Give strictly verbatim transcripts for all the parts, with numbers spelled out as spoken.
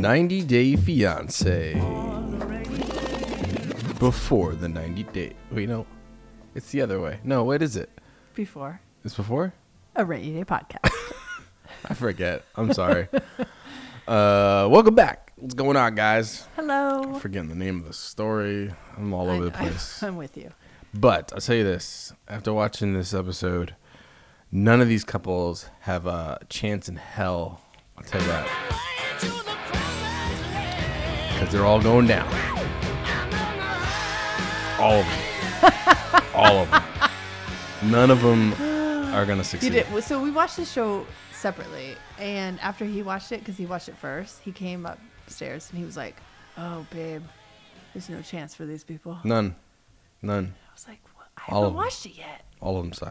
ninety Day Fiancé. Before the ninety day. Wait, no. It's the other way. No, what is it? Before. It's before? A Rainy Day podcast. I forget. I'm sorry. uh, welcome back. What's going on, guys? Hello. I'm forgetting the name of the story. I'm all over I, the place. I, I'm with you. But I'll tell you this. After watching this episode, none of these couples have a chance in hell. I'll tell you that. Because they're all going down. All of them. All of them. None of them are going to succeed. You did. So we watched the show separately. And after he watched it, because he watched it first, he came upstairs and he was like, oh, babe, there's no chance for these people. None. None. I was like, well, I All haven't of them. watched it yet. All of them suck.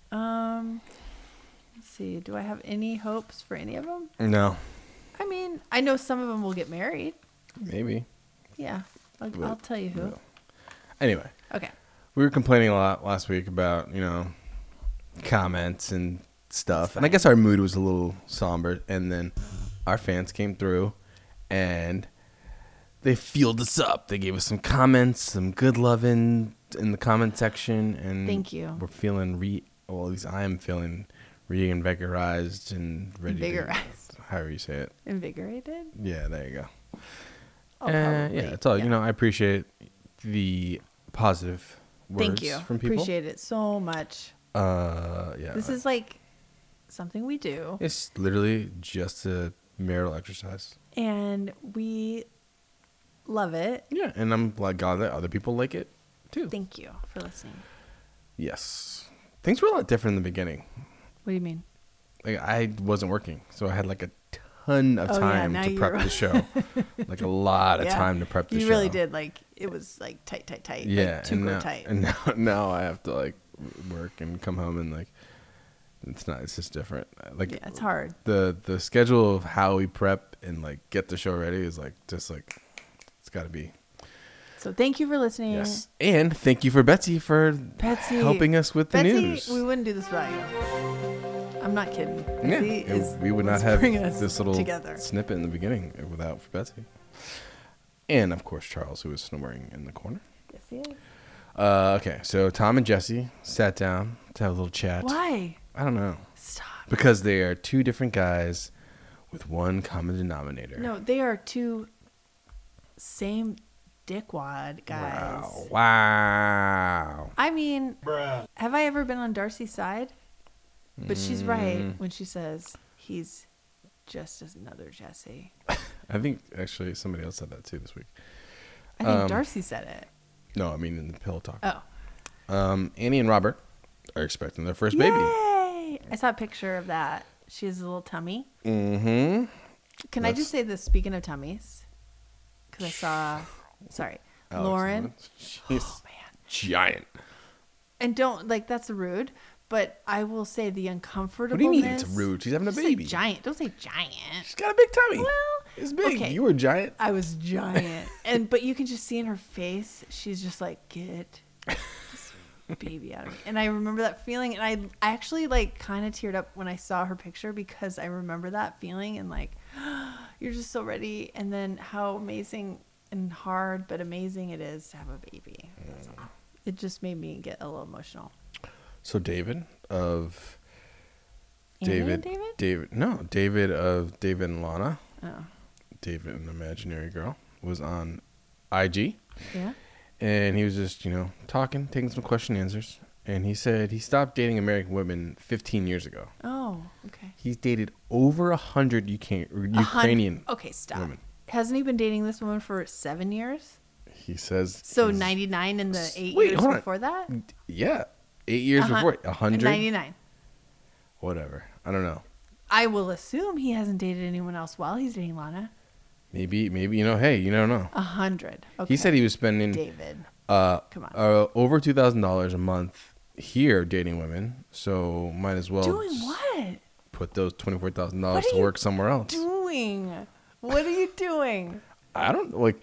Um, let's see. Do I have any hopes for any of them? No. I mean, I know some of them will get married. Maybe. Yeah. I'll, But- I'll tell you who. no. Anyway. Okay. We were complaining a lot last week about, you know, comments and stuff. And I guess our mood was a little somber. And then our fans came through and they fueled us up. They gave us some comments, some good loving in the comment section. And Thank you. We're feeling, re well, at least I am feeling reinvigorized and ready Invigorized. to, however you say it. Invigorated? Yeah, there you go. Oh, Uh, probably. yeah, it's all, Yeah. you know, I appreciate the positive words Thank you. from people. Appreciate it so much. Uh, yeah. This is like something we do, It's literally just a marital exercise. and we love it. Yeah, and I'm like glad that other people like it too. Thank you for listening. Yes, things were a lot different in the beginning. What do you mean? Like I wasn't working, so I had like a ton of Oh, yeah, time now to you're- prep the show. Like a lot of Yeah, time to prep the you show. really did. Like it was like tight, tight, tight. Yeah, like, super and now, tight. and now, now I have to like work and come home and like it's not. It's just different. Like Yeah, it's hard. the the schedule of how we prep and like get the show ready is like just like it's got to be. So thank you for listening. Yes, and thank you for Betsy for Betsy, helping us with the Betsy, news. we wouldn't do this without you. I'm not kidding. Yeah, Betsy and is we would not what's have bringing us this little together. snippet in the beginning without Betsy. And of course, Charles, who was snoring in the corner. Yes, he is. Uh, okay, so Tom and Jesse sat down to have a little chat. Why? I don't know. Stop. Because they are two different guys with one common denominator. No, they are two same dickwad guys. Wow. Wow. I mean, have I ever been on Darcy's side? But she's right Mm. when she says he's just as another Jesse. I think actually somebody else said that too this week. I think Um, Darcy said it. No, I mean in the pillow talk. Oh. Um, Annie and Robert are expecting their first baby. Yay! I saw a picture of that. She has a little tummy. Mm-hmm. Can I That's- just say this, speaking of tummies? Because I saw, sorry, Alex, Lauren. She's Oh, man. giant. And don't, like, that's rude. But I will say the uncomfortableness. What do you mean it's rude? She's having a Just baby. Say giant. Don't say giant. She's got a big tummy. Well, it's big. okay. You were giant. I was giant. and But you can just see in her face, she's just like, get this baby out of me. And I remember that feeling. And I, I actually, like, kind of teared up when I saw her picture because I remember that feeling. And, like, you're just so ready. And then how amazing and hard but amazing it is to have a baby. That's all. It just made me get a little emotional. So David of Annie David, and David? David, no, David of David and Lana, Oh, David an imaginary girl, was on I G, yeah? and he was just you know talking, taking some question and answers, and he said he stopped dating American women fifteen years ago. Oh, okay. He's dated over a hundred Ukraine, A hun- Ukrainian Okay, stop. women. Hasn't he been dating this woman for seven years? He says So he's- ninety-nine in the eight Wait, years hold on. before that? yeah, eight years A hun- before a hundred, ninety-nine. whatever. I don't know. I will assume he hasn't dated anyone else while he's dating Lana. Maybe, maybe you know. Hey, you don't know. A hundred. Okay. He said he was spending David. uh, Come on. uh over two thousand dollars a month here dating women. So might as well Doing just what? put those twenty four thousand dollars What are to you work somewhere else. Doing. What are you doing? I don't like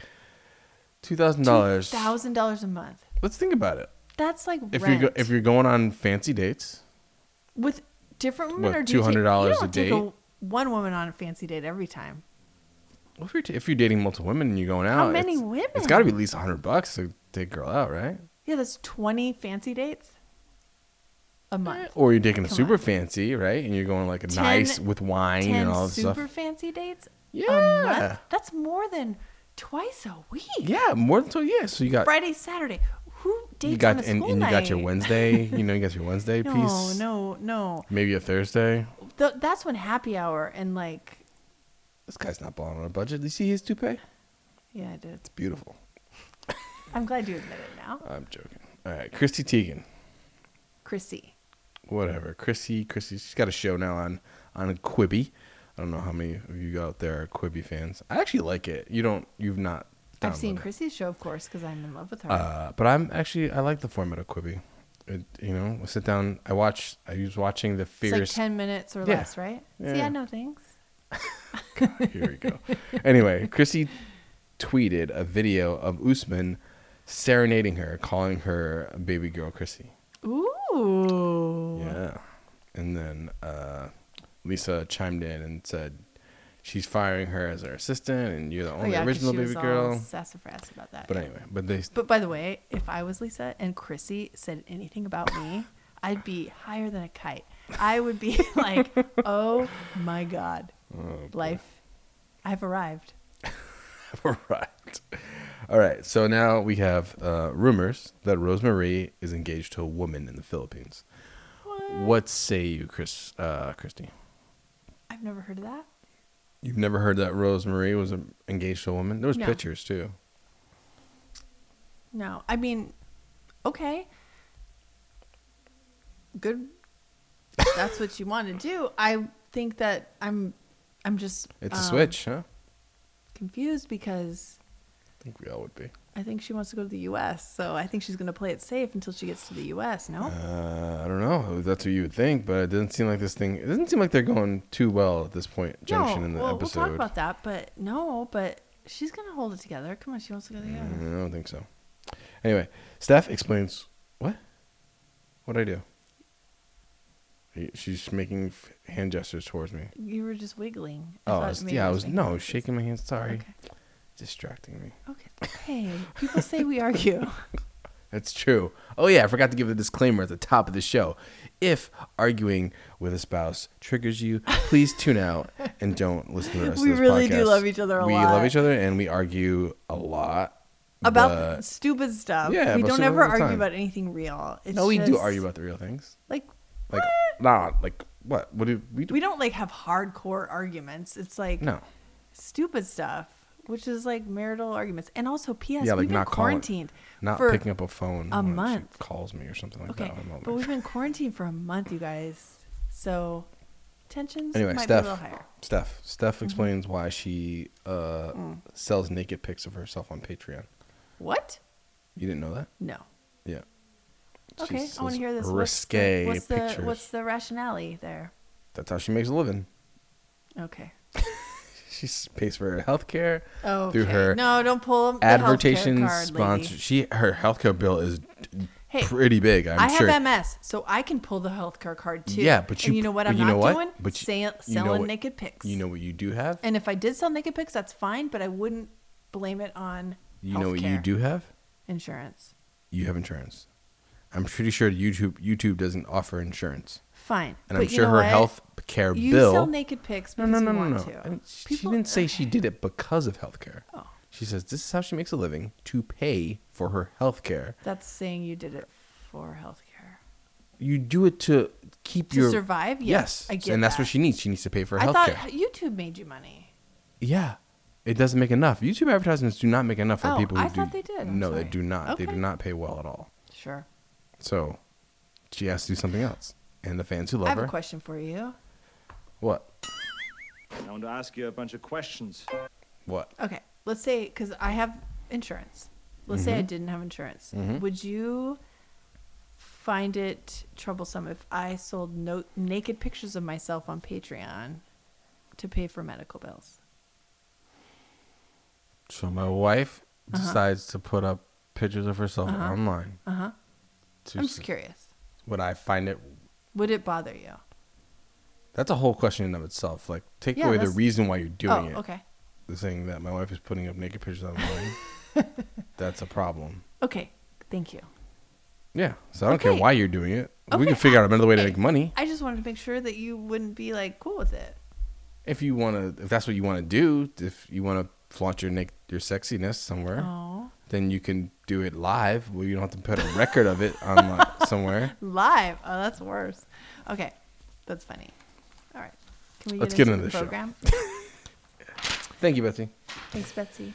two thousand dollars. Thousand dollars a month. Let's think about it. That's like If rent. you're go, if you're going on fancy dates, with different women, What, or do you take- two hundred dollars you don't a take date? one woman on a fancy date every time. Well, if you're, t- if you're dating multiple women and you're going out, How many it's, women? It's got to be at least a hundred bucks to take a girl out, right? Yeah, that's twenty fancy dates a month. Or you're taking a Come super on. fancy, right? And you're going like a Ten- nice with wine Ten and all this super stuff. fancy dates a Yeah. month? That's more than twice a week. Yeah, more than so. Yeah, so you got Friday, Saturday. Who dates you got on a and, school and you got your night? Wednesday. You know, you got your Wednesday No, piece. no, no. Maybe a Thursday. Th- that's when happy hour and like, This guy's not balling on a budget. Do you see his toupee? yeah, I did. It's beautiful. I'm glad you admit it now. I'm joking. All right, Christy Teigen. Chrissy. Whatever. Chrissy, Chrissy, she's got a show now on, on Quibi. I don't know how many of you out there are Quibi fans. I actually like it. You don't, you've not. I've seen downloaded it. Chrissy's show, of course, because I'm in love with her. Uh, but I'm actually, I like the format of Quibi. It, you know, I sit down, I watch, I was watching the it's Fierce. like ten minutes or Yeah. less, right? Yeah. See, I know things. Here we go. Anyway, Chrissy tweeted a video of Usman serenading her, calling her baby girl Chrissy. Ooh. Yeah. And then uh, Lisa chimed in and said she's firing her as her assistant and you're the Oh, only yeah, 'cause original she baby was all girl. sassafras about that. But yeah. anyway, but they But by the way, if I was Lisa and Chrissy said anything about me, I'd be higher than a kite. I would be like, oh my God. oh, Life, I've arrived. right. All right. So now we have uh, rumors that Rosemarie is engaged to a woman in the Philippines. What? What say you, Chris, uh, Christy? I've never heard of that. You've never heard that Rosemarie was um, engaged to a woman? There was No. pictures too. No, I mean, okay. Good. That's what you want to do. I think that I'm, I'm just. It's a um, switch, huh? Confused because I think we all would be. I think she wants to go to the U S. So I think she's going to play it safe until she gets to the U S. No. Uh, I don't know. That's what you would think, but it doesn't seem like this thing. It doesn't seem like they're going too well at this point. Junction no, in the well, episode. we'll talk about that, but no, but she's going to hold it together. Come on, she wants to go together. Mm, I don't think so. Anyway, Steph explains what? What I do? He- She's making f- hand gestures towards me. You were just wiggling. Oh, thought I was- maybe yeah, I you was making no noises. shaking my hands. Sorry, Okay. distracting me. Okay. Hey, people say we argue. That's true. Oh yeah, I forgot to give the disclaimer at the top of the show. If arguing with a spouse triggers you, please tune out and don't listen to the rest We of this really do podcast. love each other a we lot. love each other and we argue a lot. About but- stupid stuff. Yeah, we about don't stupid ever all the argue time. about anything real. It's no, we do just, argue about the real things. like Like, nah, like what? What do we do? we don't like have hardcore arguments. It's like No. stupid stuff, which is like marital arguments. And also, P S. Yeah, like we've been not calling- quarantined Not for picking up a phone a when month. she calls me or something like okay, that. I'm all but like- we've been quarantined for a month, you guys. So tensions Anyway, might Steph. be a little higher. Steph. Steph explains why she uh, Mm. sells naked pics of herself on Patreon. What? You didn't know that? No. Yeah. She Okay, I want sells to hear this. What's the- Risque What's the pictures. what's the rationale there? That's how she makes a living. Okay. She s- pays for her health care Oh, through her no, don't pull the advertising healthcare card, sponsor. lady. She her healthcare bill is d- Hey, pretty big. I'm I sure. have M S, so I can pull the healthcare card too. Yeah, but you- and you know what but I'm you not know what? doing? But you- Say, you know selling what- naked pics. You know what you do have? And if I did sell naked pics, that's fine, but I wouldn't blame it on You know what you healthcare do have? insurance. You have insurance. I'm pretty sure YouTube YouTube doesn't offer insurance. Fine, And but I'm you sure know her what? health care You bill. sell naked pics no, because no, no, you no, want no. to. And she People- didn't say she okay. did it because of healthcare. Oh, She says this is how she makes a living to pay for her healthcare. that's saying you did it for healthcare You do it to keep to your survive. Yes, yes, I get and that's that. what she needs. She needs to pay for I healthcare. thought YouTube made you money. Yeah, it doesn't make enough. YouTube advertisements do not make enough for Oh, people who I do. thought they did. I'm no, they sorry. do not. They do Okay. not pay well at all. Sure. So she has to do something else. And the fans who I love have her. a question for you. What? I want to ask you a bunch of questions. What? Okay, let's say because I have insurance. Let's say I Mm-hmm. didn't have insurance. Mhm. Would you find it troublesome if I sold no- naked pictures of myself on Patreon to pay for medical bills? So my wife Uh-huh. decides to put up pictures of herself Uh-huh. online. Uh huh. To I'm s- just curious. Would I find it? Would it bother you? That's a whole question in of itself. Like, take Yeah, away the that's- reason why you're doing oh, it. okay. saying that my wife is putting up naked pictures online, that's a problem. Okay, thank you. Yeah, so I don't Okay. care why you're doing it. We Okay, can figure I- out another way to okay. make money. I just wanted to make sure that you wouldn't be like cool with it. If you want to, if that's what you want to do, if you want to flaunt your naked, your sexiness somewhere, Oh, then you can do it live. Where you don't have to put a record of it on like, somewhere. live. Oh, that's worse. Okay, that's funny. All right, can we Let's get get into into the the show. program? Thank you, Betsy. Thanks, Betsy.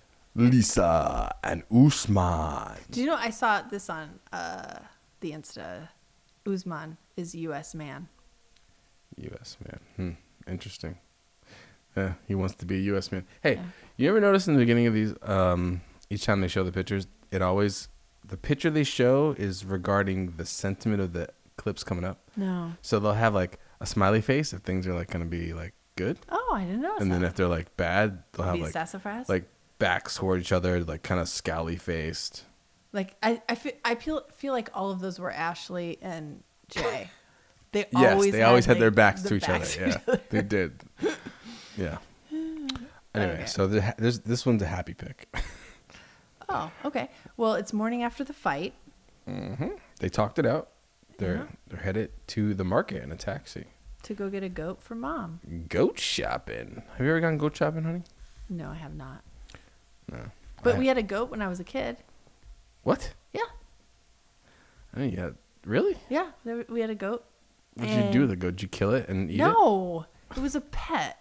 Lisa and Usman. Do you know I saw this on uh, the Insta? Usman is U S man. U S man. Hmm. Interesting. Yeah, he wants to be a U S man. Hey, Yeah. you ever notice in the beginning of these, um, each time they show the pictures, it always, the picture they show is regarding the sentiment of the clips coming up. No. So they'll have like a smiley face if things are like going to be like good. Oh, I didn't know. And then if they're like bad, they'll have be like, sassafras. like backs toward each other, like kind of scowly faced. Like I, I feel, I feel, feel like all of those were Ashley and Jay. They Yes, always they always had like, their backs the to each backs other. Yeah, they did. Yeah. Anyway, Okay. so the, there's, this one's a happy pick. Oh, okay. Well, it's morning after the fight. hmm They talked it out. They're Yeah. they're headed to the market in a taxi. To go get a goat for mom. Goat shopping. Have you ever gone goat shopping, honey? No, I have not. No. But I- we had a goat when I was a kid. What? Yeah, I mean, yeah. Really? yeah. There, we had a goat. What did you do with And- the goat? Did you kill it and eat it? No, it was a pet.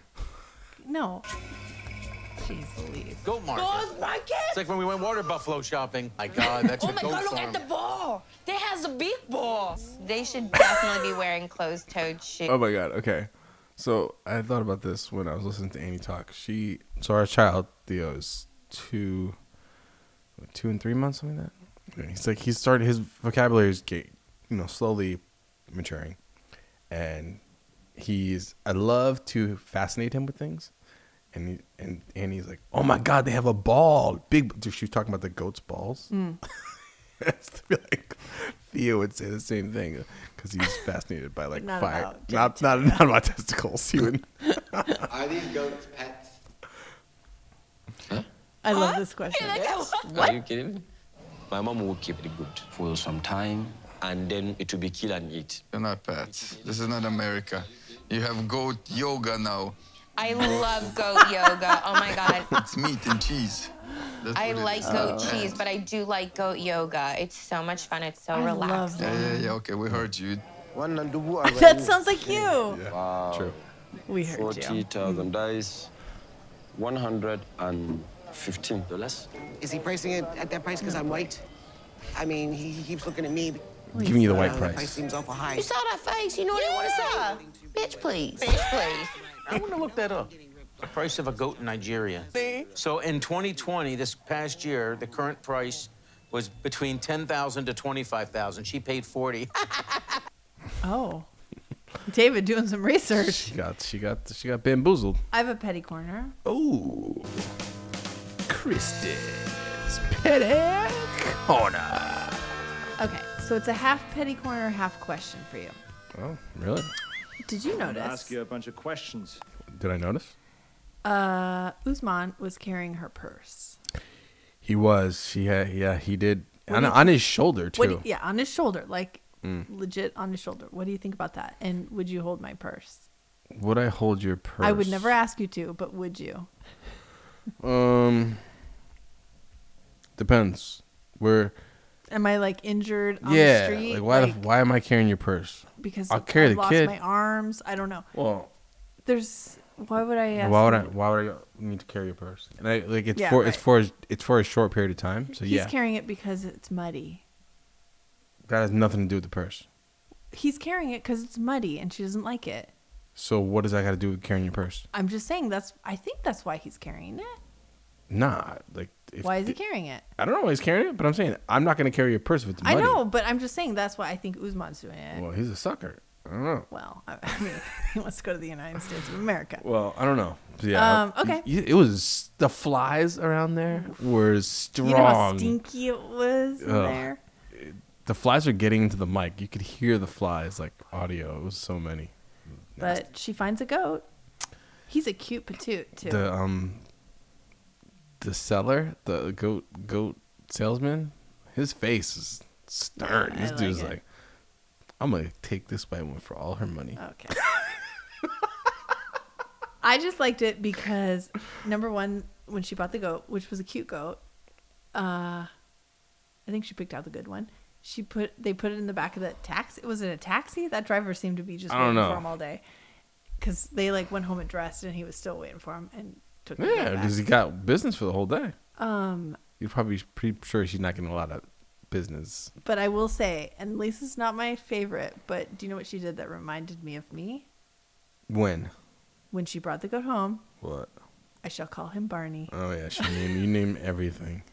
No. Jeez Louise. Goat market. Goat market? It's like when we went water buffalo shopping. My God, that's Oh a my goat God, look farm. at the ball. They has a big ball. They should definitely be wearing closed-toed shoes. Oh my god. Okay. So I thought about this when I was listening to Annie talk. She, so our child Theo is two, what, two and three months, something like that. Okay, he's like he's started his vocabulary is get, you know, slowly maturing, and he's. I love to fascinate him with things, and he, and Annie's like, oh my god, they have a ball, big. She was talking about the goat's balls. Mm. It's to be like Theo would say the same thing because he's fascinated by like Not fire, about not not not about testicles. He would. Are these goats pets? I love this question. Are you kidding me? My mom will keep the goat for some time, and then it will be kill and eat. They're not pets. This is not America. You have goat yoga now. I love goat yoga. Oh my God. It's meat and cheese. That's I what it like is. goat cheese, but I do like goat yoga. It's so much fun. It's so I love relaxing. Yeah, yeah, yeah. Okay, we heard you. One and dubu are That sounds like you. Yeah, true. We heard Forty you. thousand dice, one hundred and fifteen dollars. Is he pricing it at that price because I'm white? I mean, he, he keeps looking at me. Giving you the Uh, white the price price. seems awful high. You saw that face. You know what I want to say. Bitch, please. Bitch, please. I want to look that up. The price of a goat in Nigeria. So in twenty twenty, this past year, the current price was between ten thousand to twenty-five thousand. She paid forty. Oh, David doing some research. She got she got she got bamboozled. I have a petty corner. Oh, Kristen's petty corner. Okay, so it's a half petty corner, half question for you. Oh, really? Did you I'm gonna notice? ask you a bunch of questions. Did I notice? Uh, Usman was carrying her purse. He was. She had. Yeah, he did. What On, do you on his shoulder too. What? do you- yeah, on his shoulder, like Mm. legit on his shoulder. What do you think about that? And would you hold my purse? Would I hold your purse? I would never ask you to, but would you? Um. Depends. Where. Am I like injured on Yeah. the street? Like why? Like, the, why am I carrying your purse? because I'll of- carry I the lost kid. my arms. I don't know. Well. There's. Why would I ask? Why would I? you? Why would I need to carry your purse? And I like it's Yeah, for it's right. for it's for a short period of time. So He's yeah, carrying it because it's muddy. that has nothing to do with the purse. He's carrying it because it's muddy and she doesn't like it. So what does that got to do with carrying your purse? I'm just saying that's. I think that's why he's carrying it. Nah, like if, Why is he carrying it? I don't know why he's carrying it, but I'm saying I'm not gonna carry your purse if it's I muddy. know, but I'm just saying that's why I think Usman's doing it. Well, he's a sucker. I don't know. Well, I I mean, he wants to go to the United States of America. Well, I don't know. Yeah. Um, okay. y- It was the flies around there were strong. You know how stinky it was in Ugh. there? The flies are getting into the mic. You could hear the flies like audio. It was so many. But she finds a goat. He's a cute patoot too. The um, the seller, the goat goat salesman, his face is stern. Yeah, this I dude's like it. like, I'm gonna take this white woman for all her money. Okay. I just liked it because number one, when she bought the goat, which was a cute goat, uh, I think she picked out the good one. She put they put it in the back of the taxi. Was it a taxi? That driver seemed to be just I don't waiting know. for him all day, because they like went home and dressed, and he was still waiting for him and took the Yeah, goat back. because he got business for the whole day. Um, You're probably pretty sure she's not getting a lot of business. but I will say, and Lisa's not my favorite, but do you know what she did that reminded me of me? When? When she brought the goat home, What? I shall call him Barney. Oh yeah, she named you name everything.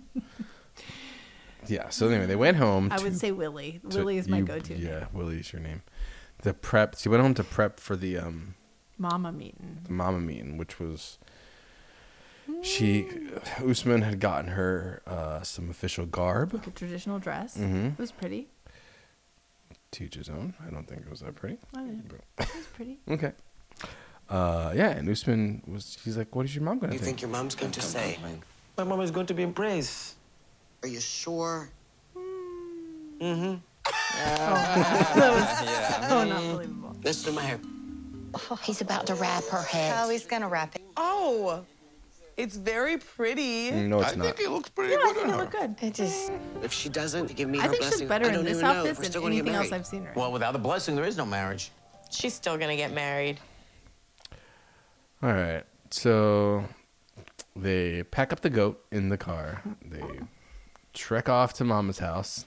Yeah. So anyway, they went home. I to- would say Willie. to- Willie is my you- go-to name. Yeah, Willie's your name. The prep. She went home to prep for the um Mama meeting. the mama meeting, which was she Usman had gotten her uh, some official garb. Like a traditional dress. Mhm. It was pretty. To each his own. I don't think it was that pretty. I mean, it was pretty. Okay. Uh, yeah, and Usman was. He's like, "What is your mom gonna You think?" think your mom's going to say? My mom is going to be impressed. Are you sure? Mm-hmm. That was so not believable. Let's do my hair. He's about to wrap her head. Oh, he's gonna wrap it. Oh, it's very pretty. No, it's I not. think it looks pretty Yeah, I good think on it her. looked good. It just. If she doesn't, give me I her think blessing. she's better I in don't this even know if outfit we're than still gonna get anything else married. I've seen her in. Well, without a blessing, there is no marriage. She's still gonna get married. All right. So they pack up the goat in the car. They trek off to Mama's house.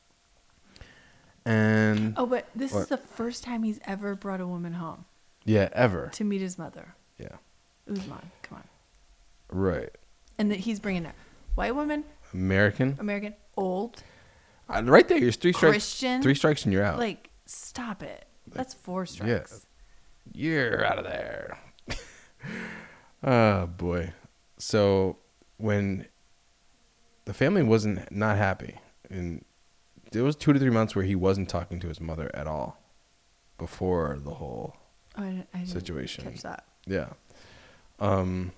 And Oh, but this What? is the first time he's ever brought a woman home yeah, ever. to meet his mother. Yeah. Usman, come on. Right. And that he's bringing a white woman, American. American, old, Uh, right there, you're three strikes. Christian. Three strikes and you're out. Like, stop it. That's four yeah. strikes. You're out of there. Oh boy. So when the family wasn't not happy, and there was two to three months where he wasn't talking to his mother at all before the whole Oh, I, didn't- I didn't situation. catch that. Yeah. Um.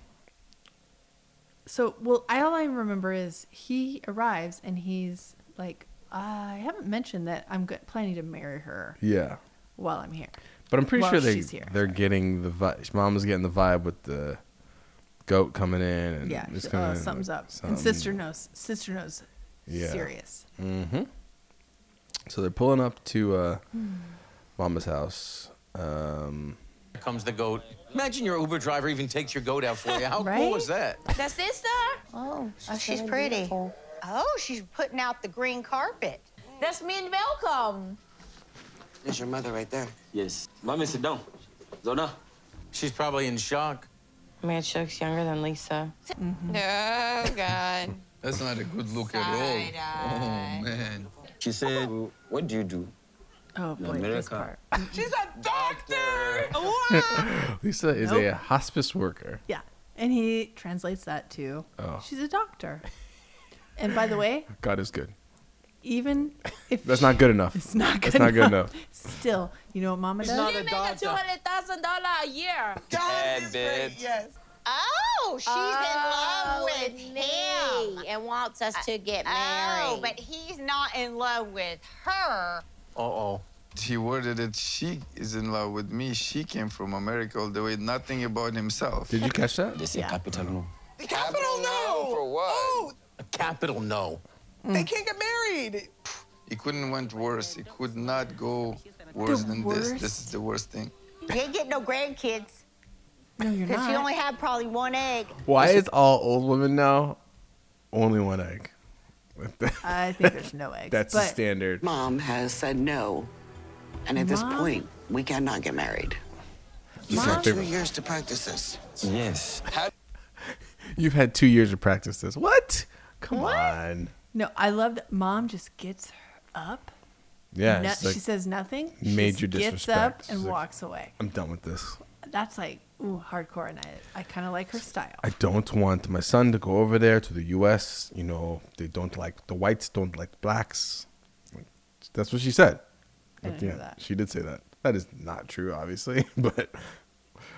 So, well, I, all I remember is he arrives and he's like, I haven't mentioned that I'm go- planning to marry her Yeah. while I'm here. But I'm pretty While sure they she's here, they're getting the vibe. Mom was getting the vibe with the goat coming in, and Yeah, it's uh, coming in something's like up. And something- sister knows. Sister knows. Yeah. Serious. Mm-hmm. So they're pulling up to uh, Hmm. Mama's house. Um, Here comes the goat. Imagine your Uber driver even takes your goat out for you. How Right? cool is that? The sister? Oh, Oh, she's pretty. Oh, she's putting out the green carpet. That's me and welcome. There's your mother right there. Yes. Mommy, sit down. Zona. She's probably in shock. Man, she looks younger than Lisa. Oh, God. That's not a good look at all. Side-eye. Oh, man. She said, what do you do? Oh, boy, this America. part. She's a doctor. Wow. Lisa is Nope. a hospice worker. Yeah. And he translates that to, Oh. she's a doctor. And by the way, God is good. even if That's not good enough. it's not good That's not good enough, enough. still, you know what Mama does? not She a make a doctor. two hundred thousand dollars a year. God is bed. great. Yes. Oh, she's in love Oh, with me, him. and wants us to get Oh, married. but he's not in love with her. Uh-oh. He worded it, she is in love with me. She came from America all the way, nothing about himself. Did you catch that? They say Yeah. capital no. The capital no. For what? Oh, A capital no. they can't get married. It couldn't went worse. It could not go worse The than this. worst? This is the worst thing. You ain't getting no grandkids No, you're because not. you only have probably one egg. Why is all old women now only one egg? I think there's no eggs. That's the but standard. Mom has said no. And at this Mom? point, we cannot get married. You've Mom? had two years to practice this. Yes. You've had two years to practice this. What? Come on. No, I love that Mom just gets her up. Yeah. No- it's like, she says nothing. She major just gets up disrespect. and She's like- walks away. I'm done with this. That's like ooh, hardcore, and I, I kind of like her style. I don't want my son to go over there to the U S. You know, they don't like the whites, don't like blacks. That's what she said. I didn't Yeah, know that. she did say that. That is not true, obviously, but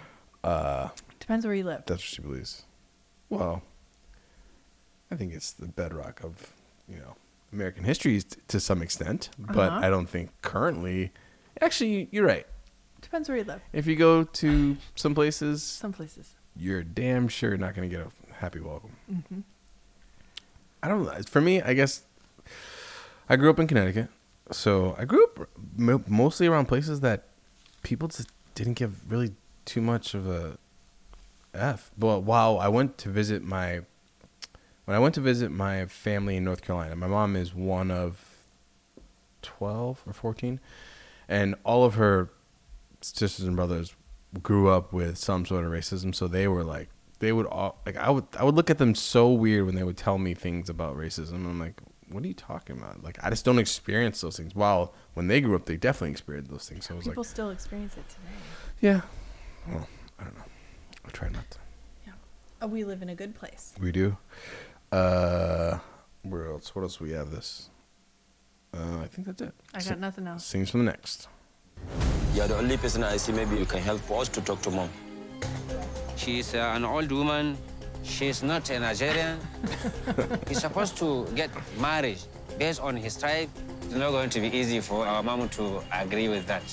Uh, Depends where you live. That's what she believes. Well, I think it's the bedrock of, you know, American history t- to some extent, but Uh-huh. I don't think currently. Actually, you're right. Depends where you live. If you go to some places, Some places. you're damn sure not going to get a happy welcome. Mm-hmm. I don't know. For me, I guess I grew up in Connecticut, so I grew up mo- mostly around places that people just didn't give really too much of a F. But while I went to visit my, when I went to visit my family in North Carolina, my mom is one of twelve or fourteen, and all of her sisters and brothers grew up with some sort of racism. So they were like, they would all like, I would, I would look at them so weird when they would tell me things about racism. I'm like, what are you talking about? Like, I just don't experience those things. While when they grew up, they definitely experienced those things. So it was People like, still experience it today. yeah, well, I don't know. I'll try not to. Yeah. Oh, we live in a good place. We do. Uh, where else? What else do we have this? Uh, I think that's it. I got Sing- nothing else. Sings from the next. You're the only person I see. Maybe you can help us to talk to mom. She's uh, an old woman. She's not a Nigerian. He's supposed to get married based on his tribe. It's not going to be easy for our mom to agree with that.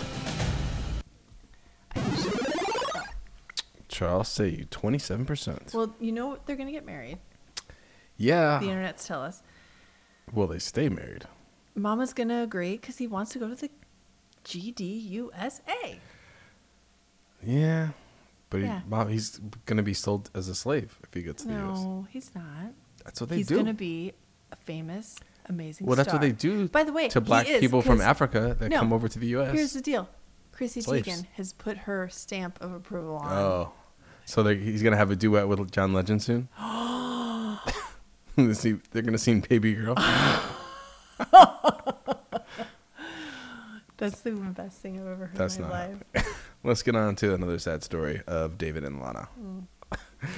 Charles, say you twenty-seven percent. Well, you know they're going to get married. Yeah. The internets tell us. Will they stay married? Mama's going to agree because he wants to go to the G D U S A. Yeah. But Yeah. He, mom, he's going to be sold as a slave if he gets to the U S. No, he's not. That's what they he's do. going to be a famous, amazing Well, that's what star. they do By the way, to he black is, people from 'cause- Africa that No, come over to the U S. Here's the deal. Chrissy Slaves. Teigen has put her stamp of approval on. Oh. So they- he's going to have a duet with John Legend soon? They're going to sing Baby Girl? That's the best thing I've ever heard That's in my not. life. Let's get on to another sad story of David and Lana. Mm.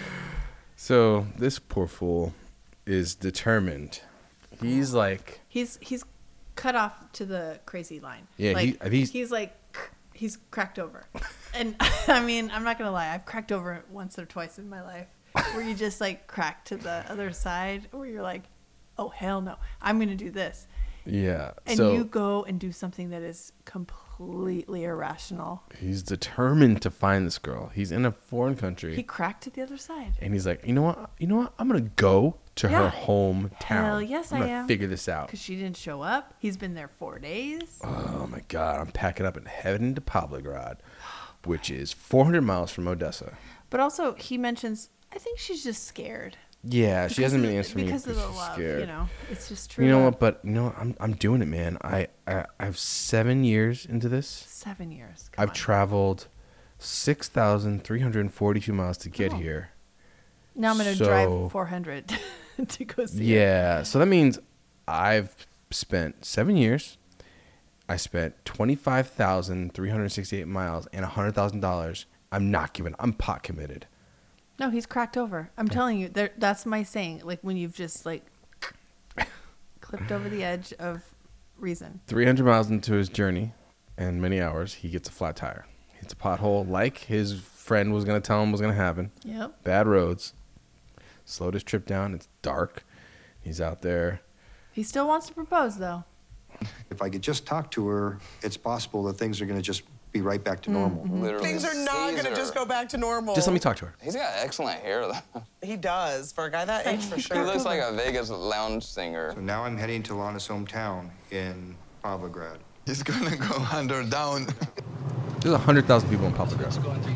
So this poor fool is determined. He's like, He's he's cut off to the crazy line. Yeah, like, he- he's- he's like he's cracked over. And I mean, I'm not gonna lie, I've cracked over once or twice in my life, where you just like crack to the other side, where you're like, oh hell no, I'm gonna do this. yeah. And so you go and do something that is completely irrational. he's determined to find this girl. He's in a foreign country. He cracked to the other side. and he's like, you know what? You know what? I'm going to go to Yeah. her hometown. Hell yes, I'm I gonna am. figure this out. Because she didn't show up. He's been there four days. Oh my God. I'm packing up and heading to Pavlograd, which is four hundred miles from Odessa. But also, he mentions, I think she's just scared. Yeah, she Because hasn't of- been answering me because of the she's love, scared. you know. It's just true. You know love. what? But you know, what? I'm I'm doing it, man. I I, I have seven years into this. Seven years. Come I've on. traveled six thousand three hundred forty-two miles to get Oh. here. Now I'm going to So- drive four hundred to go see her. Yeah, so that means I've spent seven years. I spent twenty-five thousand three hundred sixty-eight miles and one hundred thousand dollars. I'm not giving. I'm pot committed. No, he's cracked over. I'm telling you, there, that's my saying. Like when you've just like clipped over the edge of reason. three hundred miles into his journey and many hours, he gets a flat tire. Hits a pothole like his friend was going to tell him was going to happen. Yep. Bad roads. Slowed his trip down. It's dark. He's out there. He still wants to propose, though. If I could just talk to her, it's possible that things are going to just be right back to normal. Literally. Things are not going to just go back to normal. Just let me talk to her. He's got excellent hair, though. He does. For a guy that age, for He sure. looks like a Vegas lounge singer. So now I'm heading to Lana's hometown in Pavlograd. He's gonna go under down. There's one hundred thousand people in Pavlograd.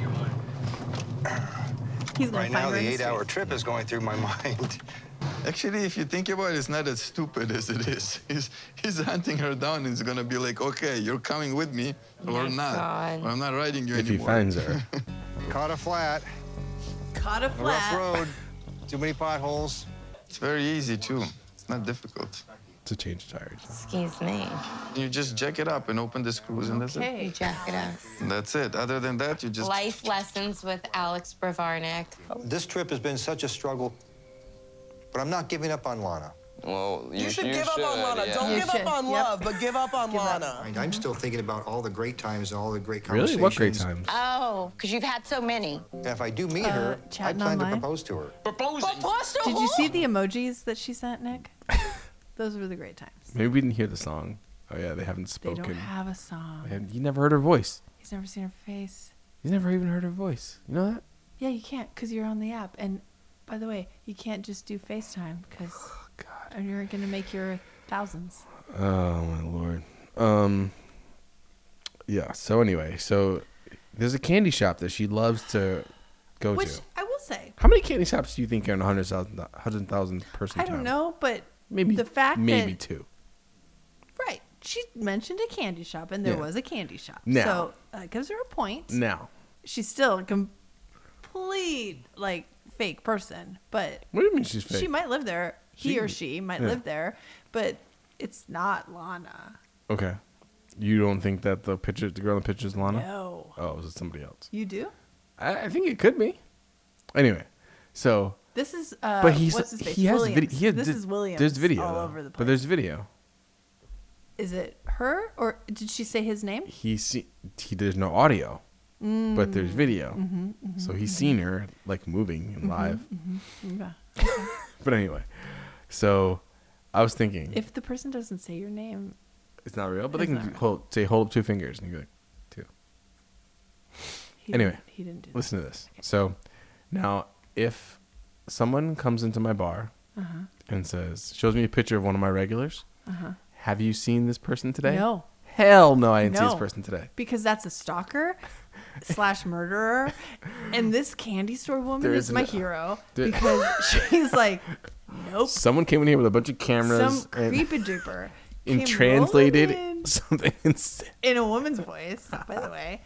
He's gonna Right find now, her the in the eight-hour street. trip is going through my mind. Actually, if you think about it, it's not as stupid as it is. He's, he's hunting her down and he's gonna be like, okay, you're coming with me or not. God. Or I'm not riding you If he anymore. finds her. Caught a flat, Caught a a rough flat. road, too many potholes. It's very easy too. It's not difficult. To change tires. Excuse me. You just jack it up and open the screws and that's it. You jack it up. And that's it. Other than that, you just... Life lessons with Alex Bravarnik. This trip has been such a struggle, but I'm not giving up on Lana. Well, you, You should you give should, up on Lana. yeah. Don't You give should. up on Yep. love, but give up on Give up. Lana. I mean, I'm still thinking about all the great times and all the great Really? conversations. What great times? Oh, because you've had so many. And if I do meet Uh, her, I chatting plan online? to propose to her. Proposing. Did you see the emojis that she sent, Nick? Those were the great times. Maybe we didn't hear the song. Oh yeah, they haven't They spoken. don't have a song. They haven't- you never heard her voice. He's never seen her face. You never even heard her voice. You know that? Yeah, you can't because you're on the app. And by the way, you can't just do FaceTime because you're going to make your thousands. Oh my lord. Um. Yeah. So anyway, so there's a candy shop that she loves to go Which to. I will say, How many candy shops do you think are in a hundred thousand, hundred thousand person I town? don't know, but Maybe the fact maybe that two. right, she mentioned a candy shop, and there Yeah. was a candy shop. Now. So that gives her a point. Now, She's still a complete like fake person, but what do you mean she's fake? she might live there. He She- or she might yeah. live there, but it's not Lana. Okay. You don't think that the picture, the girl in the picture is Lana? No. Oh, is it somebody else? You do? I, I think it could be. Anyway, so. This is uh, But he's what's his face? he has Williams. video. He has, this th- is Williams. There's video all though. over the place. But there's video. Is it her or did she say his name? He see he there's no audio, but there's video. Mhm, mhm, so he's mhm. seen her like moving and Mhm, live. mhm, yeah. But anyway, so I was thinking If the person doesn't say your name, it's not real, but they it's can not real. hold say hold up two fingers and you be like two. he Anyway, didn't, he didn't do listen to this. So now if someone comes into my bar Uh-huh. and says shows me a picture of one of my regulars, Uh-huh. have you seen this person today? No. Hell no, I didn't see No. this person today. Because that's a stalker slash murderer. And this candy store woman There is isn't my a- hero there- because she's like, nope. Someone came in here with a bunch of cameras Some and, creepy duper and came translated rolling in something insane. in a woman's voice, by the way.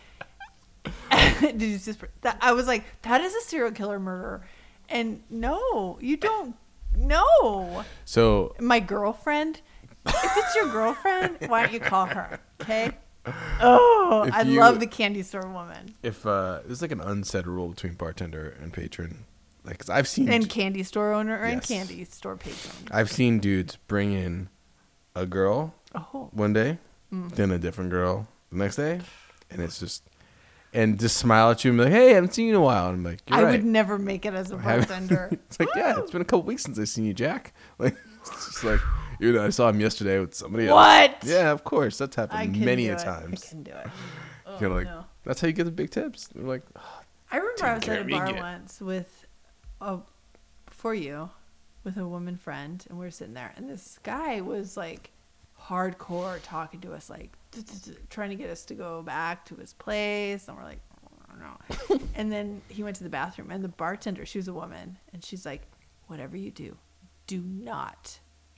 Did you just that I was like, that is a serial killer murderer. And no, you don't no. So My girlfriend, if it's your girlfriend, why don't you call her? Okay? Oh, If I you- love the candy store woman. if uh, there's like an unsaid rule between bartender and patron, like 'cause I've seen And candy store owner and Yes. candy store patron. I've seen dudes bring in a girl Oh. one day, Mm. then a different girl the next day, and it's just and just smile at you and be like, "Hey, I haven't seen you in a while." And I'm like, "You're I right." would never make it as a I haven't- bartender. It's like, yeah, it's been a couple weeks since I've seen you, Jack. Like, it's just like, you know, I saw him yesterday with somebody else. What? Yeah, of course. That's I happened can many do a it. times. I can do it. You're Oh, like, no. that's how you get the big tips. They're like, I remember I was Take at a care of bar me, once with, a, for you, with a woman friend, and we were sitting there, and this guy was like hardcore talking to us, like trying to get us to go back to his place, and we're like, I don't know. And then he went to the bathroom, and the bartender, she was a woman, and she's like, whatever you do, do not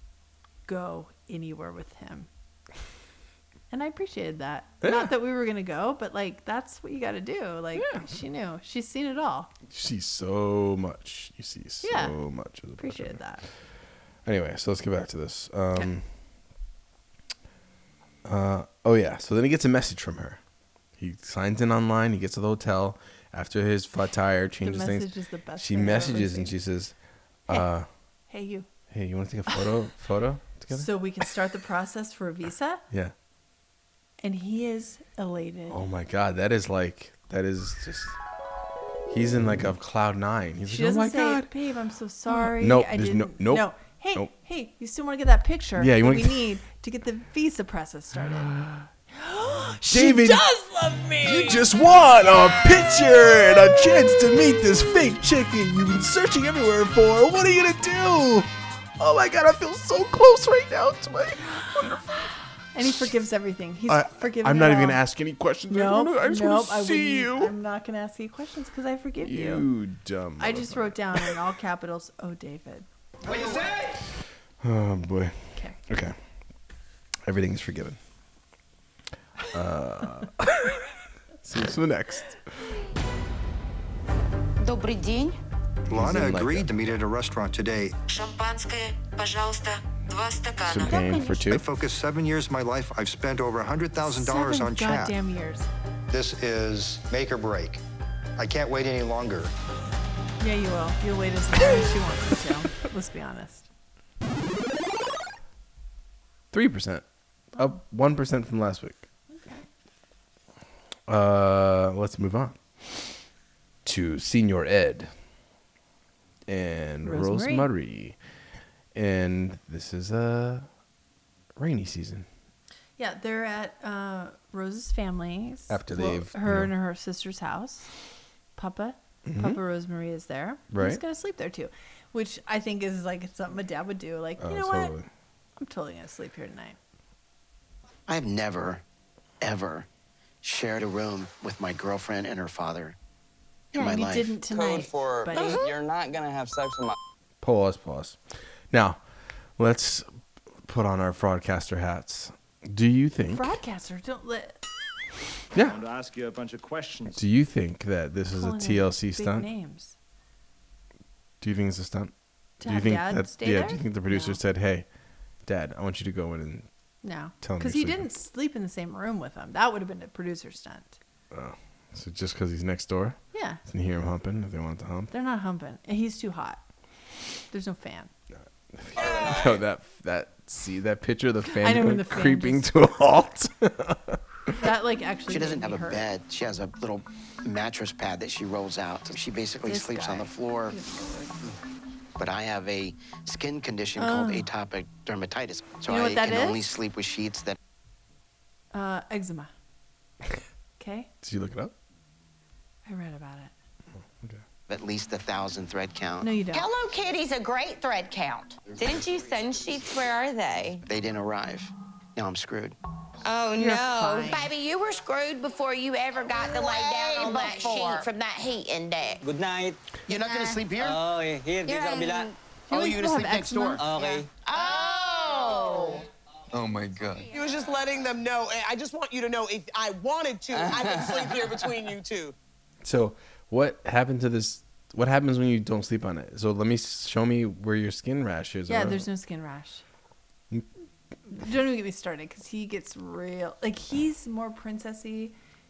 go anywhere with him. And I appreciated that. Yeah. Not that we were gonna go, but like that's what you got to do. Like she knew, she's seen it all. you see so much. You see so Yeah. much of the Appreciated bartender. that. Anyway, so let's get back to this. Um, uh, oh, yeah. So then he gets a message from her. He signs in online. He gets to the hotel after his flat tire changes message things. is the best she thing I've ever messages and seen. she says, Hey. uh, Hey, you. hey, you want to take a photo photo together? So we can start the process for a visa, Yeah. and he is elated. Oh, my God. That is like, that is just, he's in like a cloud nine. He's She like, oh, doesn't my say, God. "Babe, I'm so sorry. Nope, I there's didn't." no- nope, No. Hey, nope. hey, you still want to get that picture? Yeah, you that wanna we get- need to get the visa process started. she David, does love me. You just want a picture and a chance to meet this fake chicken you've been searching everywhere for. What are you gonna do? Oh my God, I feel so close right now to my wonderful. And he forgives everything. He's I- forgiven. I'm it not even all. gonna ask any questions. I Nope, wanna- I just nope, wanna I see wouldn't- you. I'm not gonna ask you questions because I forgive you. You dumb. I just wrote down in all capitals, "Oh, David." What you say? Oh boy. Okay. Okay. Everything's forgiven. Uh, see you for the next. Добрый день. Lana in like agreed a- to meet at a restaurant today. Шампанское, пожалуйста, два стакана. Champagne for I two. focused seven years of my life. I've spent over one hundred thousand dollars Seven on chat. goddamn years. This is make or break. I can't wait any longer. Yeah, you will. You'll wait as long as she wants you to. Let's be honest. three percent, up one percent from last week. Okay. Uh, let's move on to Senior Ed and Rosemary. Rosemary, and this is a rainy season. Yeah, they're at uh, Rose's family's. After well, they've, her you know. and her sister's house. Papa, Mhm. Papa Rosemary is there. Right. He's gonna sleep there too, which I think is like something a dad would do. Like, Oh, you know totally. what? I'm totally gonna sleep here tonight. I've never, ever shared a room with my girlfriend and her father in Yeah, my and you life. didn't tonight. Code for buddy. you're not gonna have sex with my. Pause, pause. Now, let's put on our fraudcaster hats. Do you think? Broadcaster, don't let. I Yeah. want to ask you a bunch of questions. Do you think that this is a calling T them L C big stunt? Names. Do you think it's a stunt? To do you have think Dad that? stay Yeah. there? Do you think the producer No. said, "Hey, Dad, I want you to go in and No, tell him because you're he sleeping." didn't sleep in the same room with him. That would have been a producer stunt. Oh, so just because he's next door? Yeah. Can you hear him humping if they want to hump? They're not humping. And he's too hot. There's no fan. No, that that see that picture of the fan, I know when going the fan creeping just- to a halt. That like actually. She doesn't made have me a hurt. bed. She has a little mattress pad that she rolls out. She basically This sleeps on guy. the floor. But I have a skin condition called Oh. atopic dermatitis. So You know I what that can only is? sleep with sheets that Uh, eczema. Okay, Did you look it up? I read about it. have at least a thousand thread count. No, you don't. Hello Kitty's a great thread count. Didn't you send sheets? Where are they? They didn't arrive. Now I'm screwed. Oh, You're no. fine. Baby, you were screwed before you ever got to lay down on Way that before. sheet from that heating deck. Good night. You're not gonna sleep here? Oh, here, dito You're sa in- kabila. Oh, You you're still gonna sleep have next door? eczema? Okay. Oh! Oh my God. He was just letting them know. "Hey, I just want you to know if I wanted to, I could sleep here between you two. So, what happened to this? What happens when you don't sleep on it? So, let me show me where your skin rash is. Yeah, or- there's no skin rash. Don't even get me started because he gets real. Like he's more princessy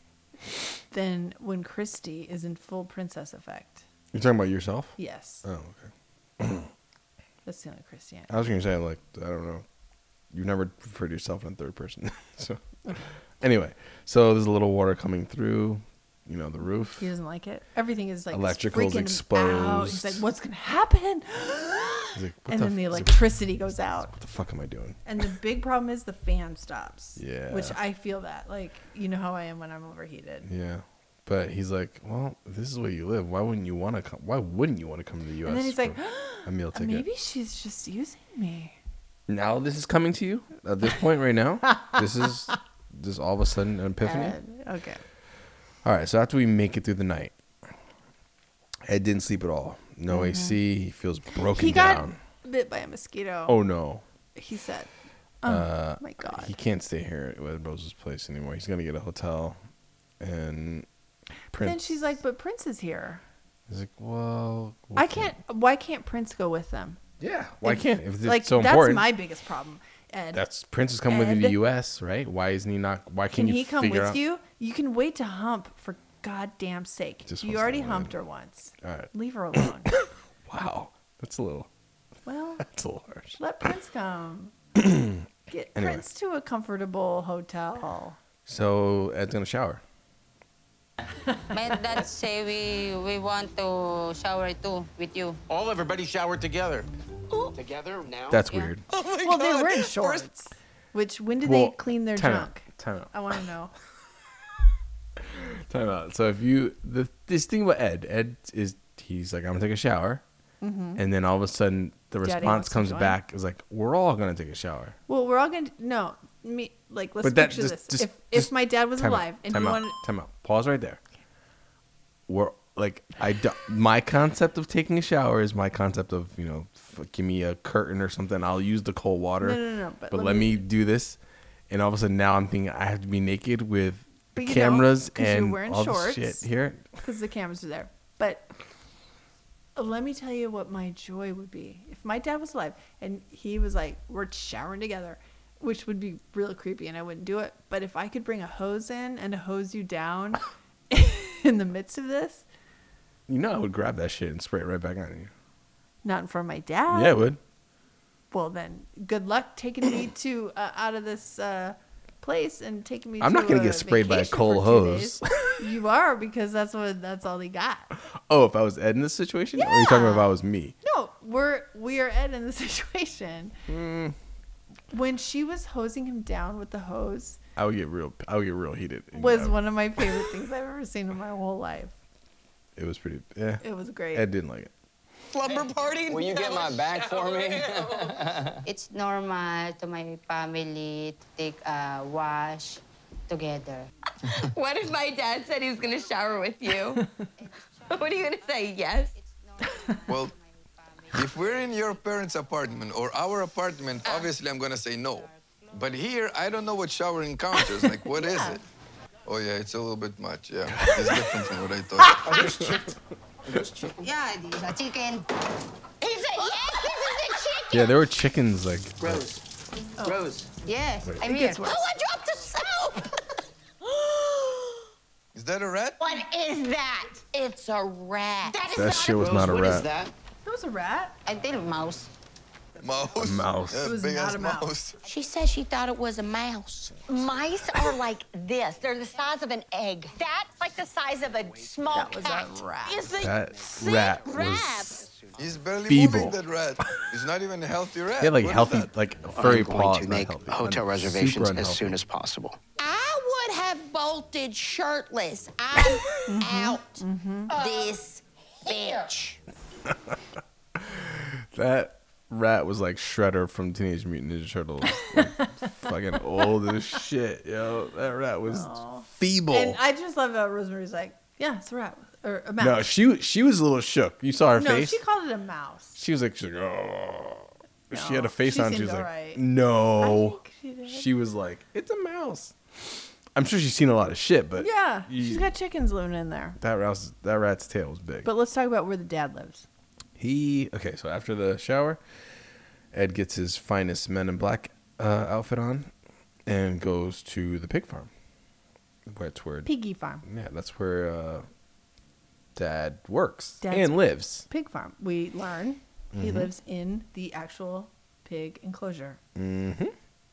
than when Christy is in full princess effect. You're talking about yourself? Yes, Oh, okay. that's the only Christy. I I was gonna say like I don't know. You've never referred to yourself in third person. so, anyway, so there's a little water coming through. You know the roof. He doesn't like it. Everything is like Electrical's freaking him out. He's exposed. like, "What's gonna happen?" He's like, what and the then f- the he's like, electricity goes out. What the fuck am I doing? And the big problem is the fan stops. Yeah. Which I feel that. Like, you know how I am when I'm overheated. Yeah, but he's like, well, this is where you live. Why wouldn't you want to come? Why wouldn't you want to come to the U S? And then he's for like, a meal ticket. maybe she's just using me. Now this is coming to you at this point right now. This is just all of a sudden an epiphany. And- okay. All right, so after we make it through the night, Ed didn't sleep at all. No A C. He feels broken He got down. bit by a mosquito. Oh no. He said, oh Uh, my God. He can't stay here at Rose's place anymore. He's gonna get a hotel, and Prince. Then she's like, but Prince is here. He's like, well, I can't. Why can't Prince go with them? Yeah, why If- can't? If it's like so that's important. my biggest problem. Ed, That's Prince is coming with you to the Ed, U S, right? Why isn't he not? Why Can can't you he come figure with out? you? You can wait to hump for goddamn sake. Just You wants to already win. humped her once. All right. Leave her alone. Wow, that's a little. Well, That's a little harsh. let Prince come. Get Anyway. Prince to a comfortable hotel. So Ed's gonna shower. My dad say we we want to shower too with you. All everybody showered together. Together now? That's Yeah. weird. Oh my Well, God. they were in First- shorts. Which when did Well, they clean their time out, junk? time out. I want to know. Time out. So if you the this thing about Ed, Ed is he's like I'm gonna take a shower, Mhm. and then all of a sudden the Daddy response wants to comes join. back is like we're all gonna take a shower. Well, we're all gonna no me like let's But that picture just, this. just if just if my dad was time out, alive and time he out, wanted, time out. Pause right there. We're like I do, my concept of taking a shower is my concept of you know f- give me a curtain or something. I'll use the cold water. No, no, no, but But, let let me- me do this, and all of a sudden now I'm thinking I have to be naked with But you don't, cameras 'cause you're and wearing all shorts. this shit here. because the cameras are there. But let me tell you what my joy would be if my dad was alive and he was like, "We're showering together," which would be really creepy, and I wouldn't do it. But if I could bring a hose in and hose you down in the midst of this, You know I would grab that shit and spray it right back on you. not in front of my dad. Yeah, it would. well, then good luck taking me to uh, out of this uh, place and taking me. I'm to not gonna a get sprayed by a vacation coal for two hose. days. You are, because that's what that's all they got. Oh, if I was Ed in this situation, or are you talking about if I was me? No, we're we are Ed in the situation. Mm. When she was hosing him down with the hose, I would get real. I would get real heated. was Yeah. one of my favorite things I've ever seen in my whole life. It was pretty. Yeah. It was great. Ed didn't like it. Slumber party? Will you get my bag for me? It's normal to my family to take a wash together. What if my dad said he was going to shower with you? What are you going to say? Yes? Well, if we're in your parents' apartment or our apartment, obviously I'm gonna say no. But here, I don't know what showering counts as. Like, what is it? Oh yeah, it's a little bit much. Yeah, it's different from what I thought. Are those chicken? Yeah, these are chicken. He said, yes, this is a chicken. Yeah, there were chickens like. Rose. Oh. Rose. Yes, Wait. I'm It here. gets worse. Oh, I dropped the soap. Is that a rat? What is that? It's a rat. That is That not shit a was not a What rat. is that? It was a rat. I think mouse. Mouse. Mouse. Yeah, It was big not ass a mouse. She said she thought it was a mouse. Mice are like this. They're the size of an egg. That's like the size of a small That was cat. a rat. It's a That sick rat rat. was. He's barely Feeble. moving, that rat. He's not even a healthy rat. He had like What is healthy, that? like furry I'm going paws. to not make healthy. hotel Un- reservations super as unhealthy. soon as possible. I would have bolted shirtless. I'm out this bitch. That rat was like Shredder from Teenage Mutant Ninja Turtles. Like, fucking old as shit, yo. That rat was feeble. And I just love how Rosemary's like, yeah, it's a rat or a mouse. No, she she was a little shook. You saw her no, face. she called it a mouse. She was like, she's like, oh. She No, had a face she on. She seemed was like, alright. no. I think she did. She was like, it's a mouse. I'm sure she's seen a lot of shit, but Yeah, you- she's got chickens living in there. that rat's that rat's tail was big. But let's talk about where the dad lives. He okay. So after the shower, Ed gets his finest Men in Black uh, outfit on, and goes to the pig farm. That's where Piggy farm. Yeah, that's where uh, Dad works Dad's and lives. Pig farm. We learn he Mhm. lives in the actual pig enclosure. Mm-hmm.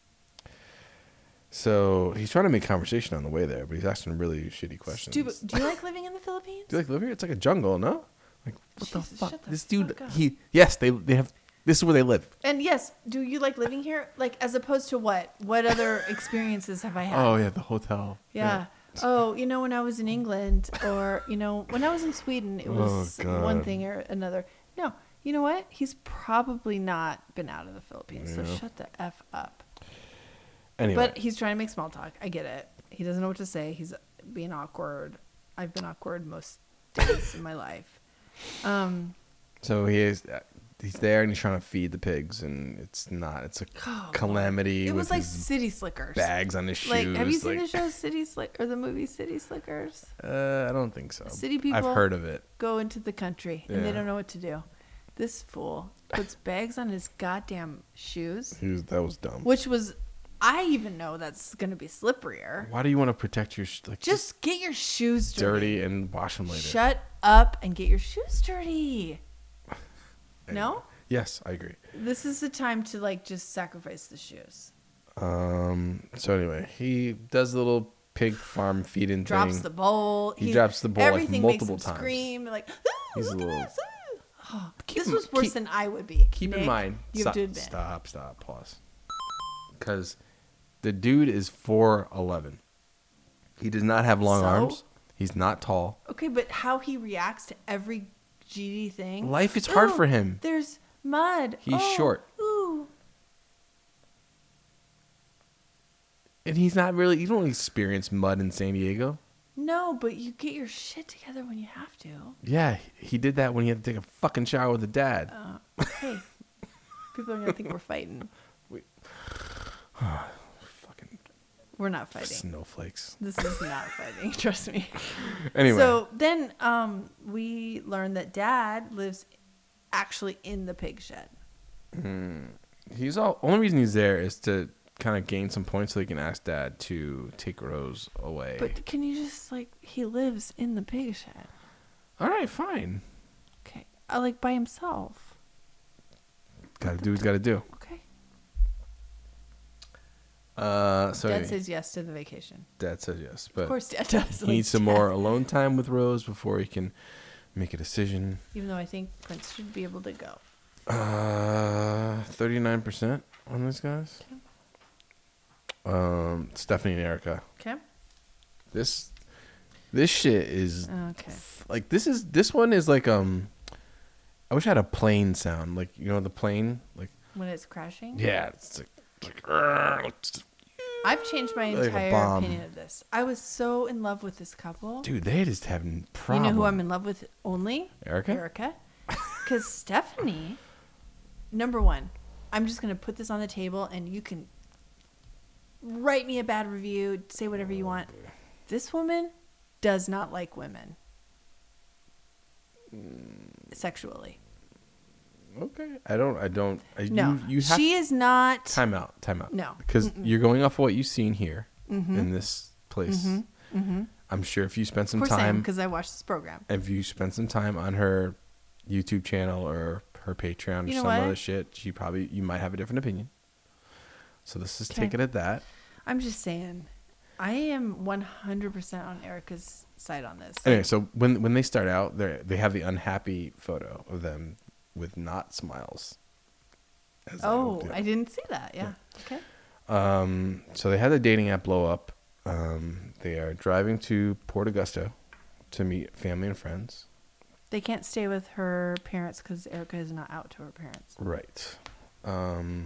So he's trying to make conversation on the way there, but he's asking really shitty questions. Stupid. Do you like living in the Philippines? Do you like live here? It's like a jungle, no? Like what Jesus, the fuck? shut the This dude, fuck up. he yes, they they have. This is where they live. And yes, do you like living here? Like as opposed to what? What other experiences have I had? Oh yeah, the hotel. Yeah. Oh, you know, when I was in England, or you know, when I was in Sweden, it was Oh, one God. thing or another. No, you know what? He's probably not been out of the Philippines, so Yeah. shut the f up. Anyway. But he's trying to make small talk. I get it. He doesn't know what to say. He's being awkward. I've been awkward most days in my life. Um, So he is. uh, He's there and he's trying to feed the pigs, and it's not. It's a Oh, calamity. it with was like his City Slickers. bags on his shoes. Like, have you seen like- the show City Slick or the movie City Slickers? Uh, I don't think so. City people I've heard of it. go into the country and they Yeah. don't know what to do. This fool puts bags on his goddamn shoes, He was, that was dumb. which was, I even know that's going to be slipperier. Why do you want to protect your sh- like Just get your shoes dirty. dirty and wash them later? Shut up and get your shoes dirty. No? Yes, I agree. This is the time to like just sacrifice the shoes. Um. So anyway, he does the little pig farm feeding Drops thing. the bowl. He, drops the bowl like everything multiple makes him times. Scream like, He's a little. oh, Keep this in- was worse keep- than I would be. Keep in Nick, mind. you Stop, have to admit. stop. Stop. Pause. Because the dude is four eleven. He does not have long So? arms. He's not tall. Okay, but how he reacts to every G D thing. Life is hard Ooh, for him. There's mud. He's Oh, short. Ooh. And he's not really. You don't experience mud in San Diego. No, but you get your shit together when you have to. Yeah, he did that when he had to take a fucking shower with the dad. Uh, hey, people are gonna think we're fighting. Fucking We're not fighting. snowflakes. This is not fighting. Trust me. Anyway. So then, um, we learn that Dad lives actually in the pig shed. Hmm. He's all. Only reason he's there is to kind of gain some points so he can ask Dad to take Rose away. But can you just like he lives in the pig shed? All right, fine. Okay, uh, like by himself. Got to do what he's got to do. Okay. Uh, so Dad anyway, says yes to the vacation. Dad says yes, but course Dad does, He like needs some Dad. more alone time with Rose before he can make a decision. Even though I think Prince should be able to go. Uh, thirty-nine percent on these guys. Um, Stephanie and Erica. Okay. This, this shit is Okay. like this is this one is like um. I wish I had a plane sound, like you know the plane, like When it's crashing? yeah, it's like, it's like I've changed my Like a entire bomb. opinion of this. I was so in love with this couple. dude, they just having problems. You know who I'm in love with only? Erica? Erica. Because Stephanie, number one, I'm just going to put this on the table and you can write me a bad review, say whatever you want. This woman does not like women sexually. Okay, I don't, I don't. I, No, you, you have she is not. Time out, time out. No. because Mm-mm. you're going off of what you've seen here Mhm. in this place. Mhm. Mhm. I'm sure if you spent Of some course I am, time, because I watched this program. if you spent some time on her YouTube channel or her Patreon or You know some what? other shit, she probably you might have a different opinion. So let's just Okay. take it at that. I'm just saying, I am one hundred percent on Erica's side on this. Anyway, so when when they start out, they they have the unhappy photo of them with not smiles. as they Oh, do. I didn't see that. Yeah. Okay. Um, so they had the dating app blow up. Um, they are driving to Port Augusta to meet family and friends. They can't stay with her parents because Erica is not out to her parents. Right. Um,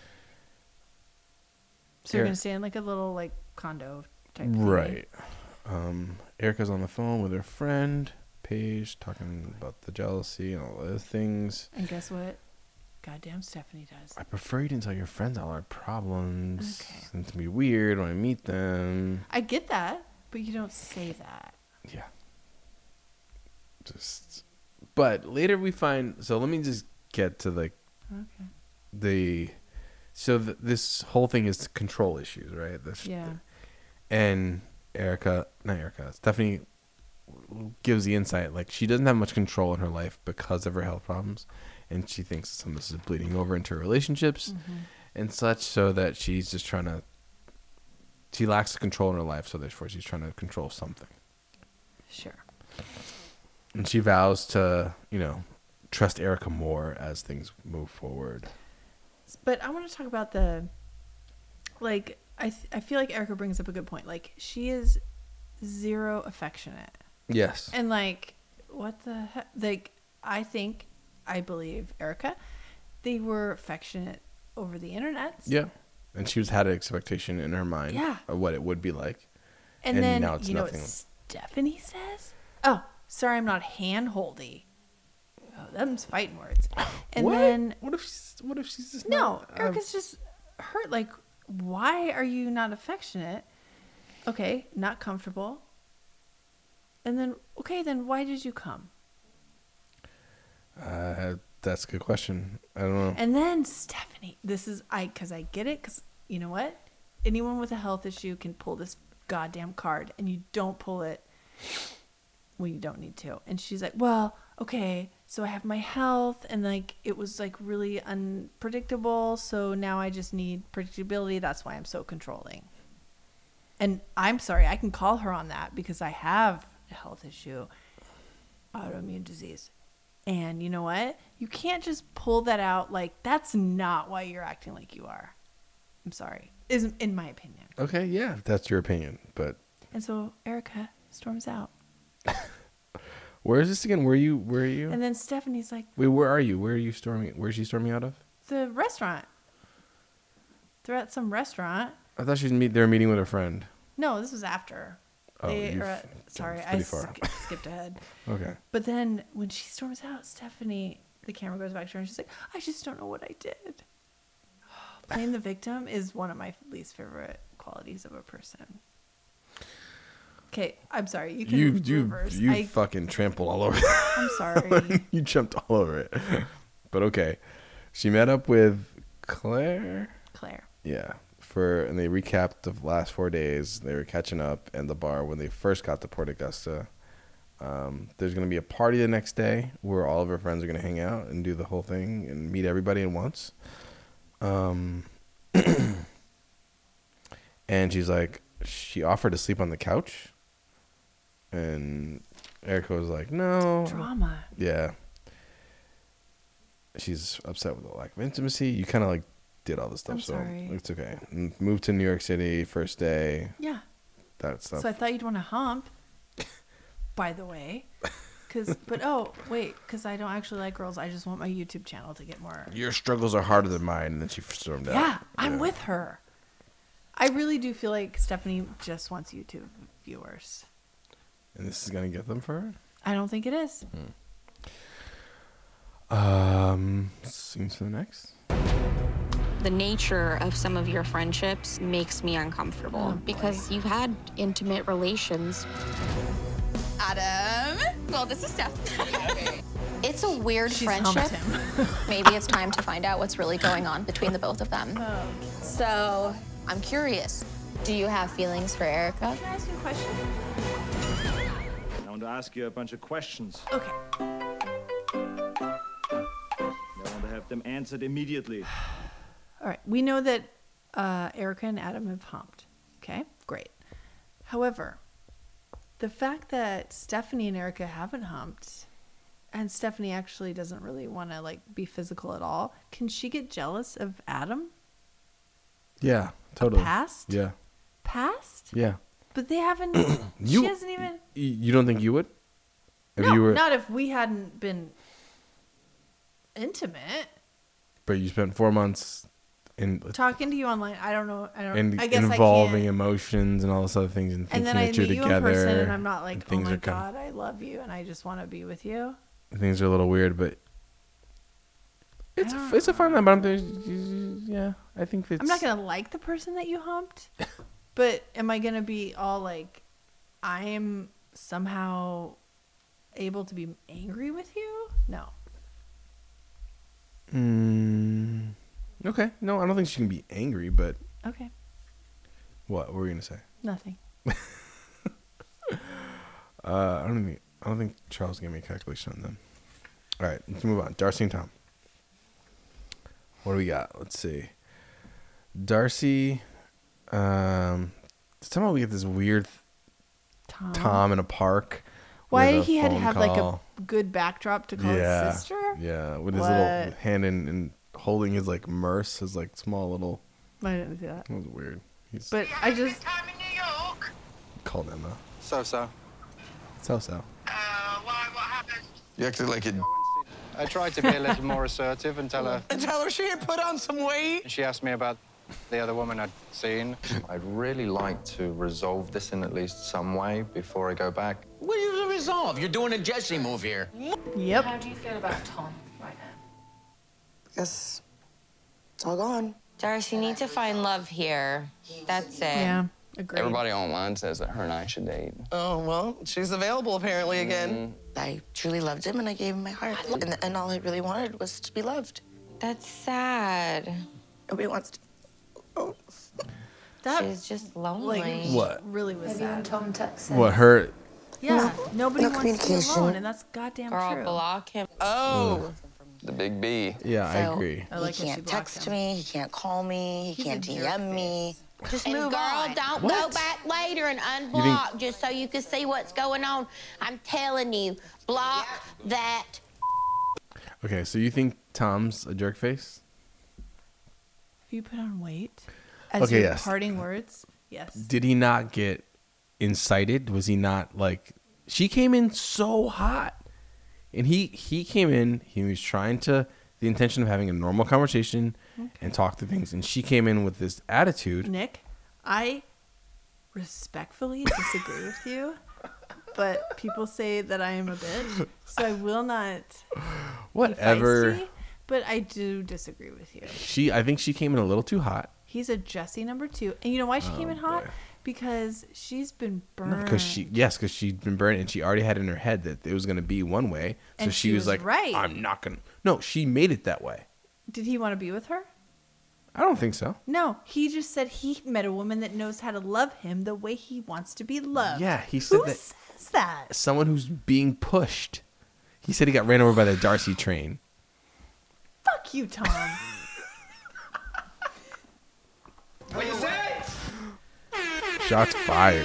So you're Eric- gonna stay in like a little like condo type thing. Right. Um, Erica's on the phone with her friend Paige, talking about the jealousy and all those things. And guess what? Goddamn Stephanie does. I prefer you didn't tell your friends all our problems. Okay. And to be weird when I meet them. I get that, but you don't say that. Yeah. Just. But later we find. So let me just get to like. Okay. The. So th- this whole thing is control issues, right? This, Yeah. And Erica, not Erica, Stephanie gives the insight like she doesn't have much control in her life because of her health problems, and she thinks some of this is bleeding over into her relationships Mhm. and such, so that she's just trying to. She lacks the control in her life, so therefore she's trying to control something. Sure. And she vows to, you know, trust Erica more as things move forward. But I want to talk about the, like, I th- I feel like Erica brings up a good point. Like, she is zero affectionate. Yes. And, like, what the heck? Like, I think, I believe Erica, they were affectionate over the internet. Yeah. And she was had an expectation in her mind Yeah. of what it would be like. And, And then, now it's you know nothing. what Stephanie says? Oh, sorry, I'm not hand-holdy. Oh, them's fighting words. And What? then... What if she's, what if she's just No, not, um, Erica's just hurt. Like, why are you not affectionate? Okay, not comfortable. And then, okay, then why did you come? Uh, that's a good question. I don't know. And then Stephanie, this is I because I get it because you know what? Anyone with a health issue can pull this goddamn card, and you don't pull it when you don't need to. And she's like, well, okay, so I have my health, and like it was like really unpredictable, so now I just need predictability. That's why I'm so controlling. And I'm sorry, I can call her on that because I have a health issue, autoimmune disease. And you know what? You can't just pull that out. Like, that's not why you're acting like you are. I'm sorry. Is in my opinion. Okay, yeah, if that's your opinion. But And so Erica storms out. where is this again? Where are you? Where are you? And then Stephanie's like, Wait, where are you? Where are you storming? Where's she storming out of? the restaurant. They're at some restaurant. I thought she was meet. They were meeting with her friend. No, this was after. Oh, They you've are at, sorry, jumped I pretty far. sk- skipped ahead. Okay. But then when she storms out, Stephanie, the camera goes back to her and she's like, I just don't know what I did. Playing the victim is one of my least favorite qualities of a person. Okay, I'm sorry. You can You you reverse. you I, fucking trampled all over. I'm sorry. You jumped all over it. But okay, she met up with Claire. Claire. Yeah. For and they recapped the last four days. They were catching up in the bar when they first got to Port Augusta. Um, there's gonna be a party the next day where all of her friends are gonna hang out and do the whole thing and meet everybody at once. Um, And she's like, she offered to sleep on the couch. And Erica was like, no. Drama. Yeah. She's upset with the lack of intimacy. You kind of like did all this stuff. I'm so sorry. it's okay. And moved to New York City first day. Yeah. That stuff. So I thought you'd want to hump, by the way. Cause, but oh, wait, because I don't actually like girls. I just want my YouTube channel to get more. Your struggles are harder than mine. And then she stormed out. Yeah, I'm with her. I really do feel like Stephanie just wants YouTube viewers. And this is going to get them for her? I don't think it is. Hmm. Um, seems to the next. The nature of some of your friendships makes me uncomfortable Oh, because you've had intimate relations. Adam. Well, this is Steph. It's a weird She's friendship. humped Maybe it's time to find out what's really going on between the both of them. Oh. So I'm curious. Do you have feelings for Erica? Can I ask you a question? I want to ask you a bunch of questions. Okay. I want to have them answered immediately. All right. We know that uh, Erica and Adam have humped. Okay, great. However, the fact that Stephanie and Erica haven't humped, and Stephanie actually doesn't really want to like be physical at all, can she get jealous of Adam? Yeah, totally. Past? Yeah. Past? Yeah. But they haven't. You- she hasn't even. Y- You don't think you would? If No, you were, not if we hadn't been intimate. but you spent four months in Talking to you online, I don't know. I don't. in I guess involving I can't. emotions and all this other things and thinking And then I that you're meet you in together. person, and I'm not like, and oh things my are kind god, I love you, and I just want to be with you. of, things are a little weird, but it's a, it's a fun line. But I'm thinking, yeah, I think it's. I'm not gonna like the person that you humped, but am I gonna be all like, I am somehow able to be angry with you? No. Mm, okay, no, I don't think she can be angry, but Okay. what? What were you gonna say? Nothing. Uh, I don't think I don't think Charles gave me a calculation on them. All right, let's move on. Darcy and Tom. What do we got? Let's see. Darcy. Um, somehow we get this weird Tom. Tom in a park. Why with a he had to phone have like call. a good backdrop to call yeah, his sister? Yeah, with his What? little hand in and holding his like merce, his like small little. I didn't see that. That was weird. He's But I just. called Emma. So so. So so. You acted like it. I tried to be a little more assertive and tell her. And tell her she had put on some weight. She asked me about the other woman I'd seen. I'd really like to resolve this in at least some way before I go back. What do you resolve? You're doing a Jesse move here. Yep. How do you feel about Tom right now? Guess it's all gone. Darcy, you need to find love here. That's it. Yeah, agreed. Everybody online says that her and I should date. Oh, well, she's available apparently again. I truly loved him and I gave him my heart. And, and all I really wanted was to be loved. That's sad. Nobody wants to. Oh. That She's just lonely. like, What? really was sad. Tom text What her? Yeah, nobody no wants to be communication. alone, and that's goddamn Girl, true. block him. Oh. The big B. Yeah, I So, agree. I like he that she can't blocked text him. me. He can't call me. He He's can't a D jerk M me. Just And move girl, on. don't What? go back later and You unblock think- just so you can see what's going on. I'm telling you, block that. Okay, so you think Tom's a jerk face? If you put on weight as Okay, your yes. parting words, yes. Did he not get incited? Was he not like? She came in so hot, and he he came in. He was trying to the intention of having a normal conversation and talk to things, and she came in with this attitude. Nick, I respectfully disagree with you, but people say that I am a bitch, so I will not. be Whatever. feisty, but I do disagree with you. She, I think she came in a little too hot. He's a Jesse number two, and you know why she came Oh, in hot? boy. Because she's been burned. Because she, yes, because she'd been burned, and she already had in her head that it was going to be one way. So And she, she was, was like, right. "I'm not gonna." No, she made it that way. Did he want to be with her? I don't think so. No, he just said he met a woman that knows how to love him the way he wants to be loved. Yeah, he said Who that. says that? Someone who's being pushed. He said he got ran over by the Darcy train. Fuck you, Tom. What you say? Shots fired.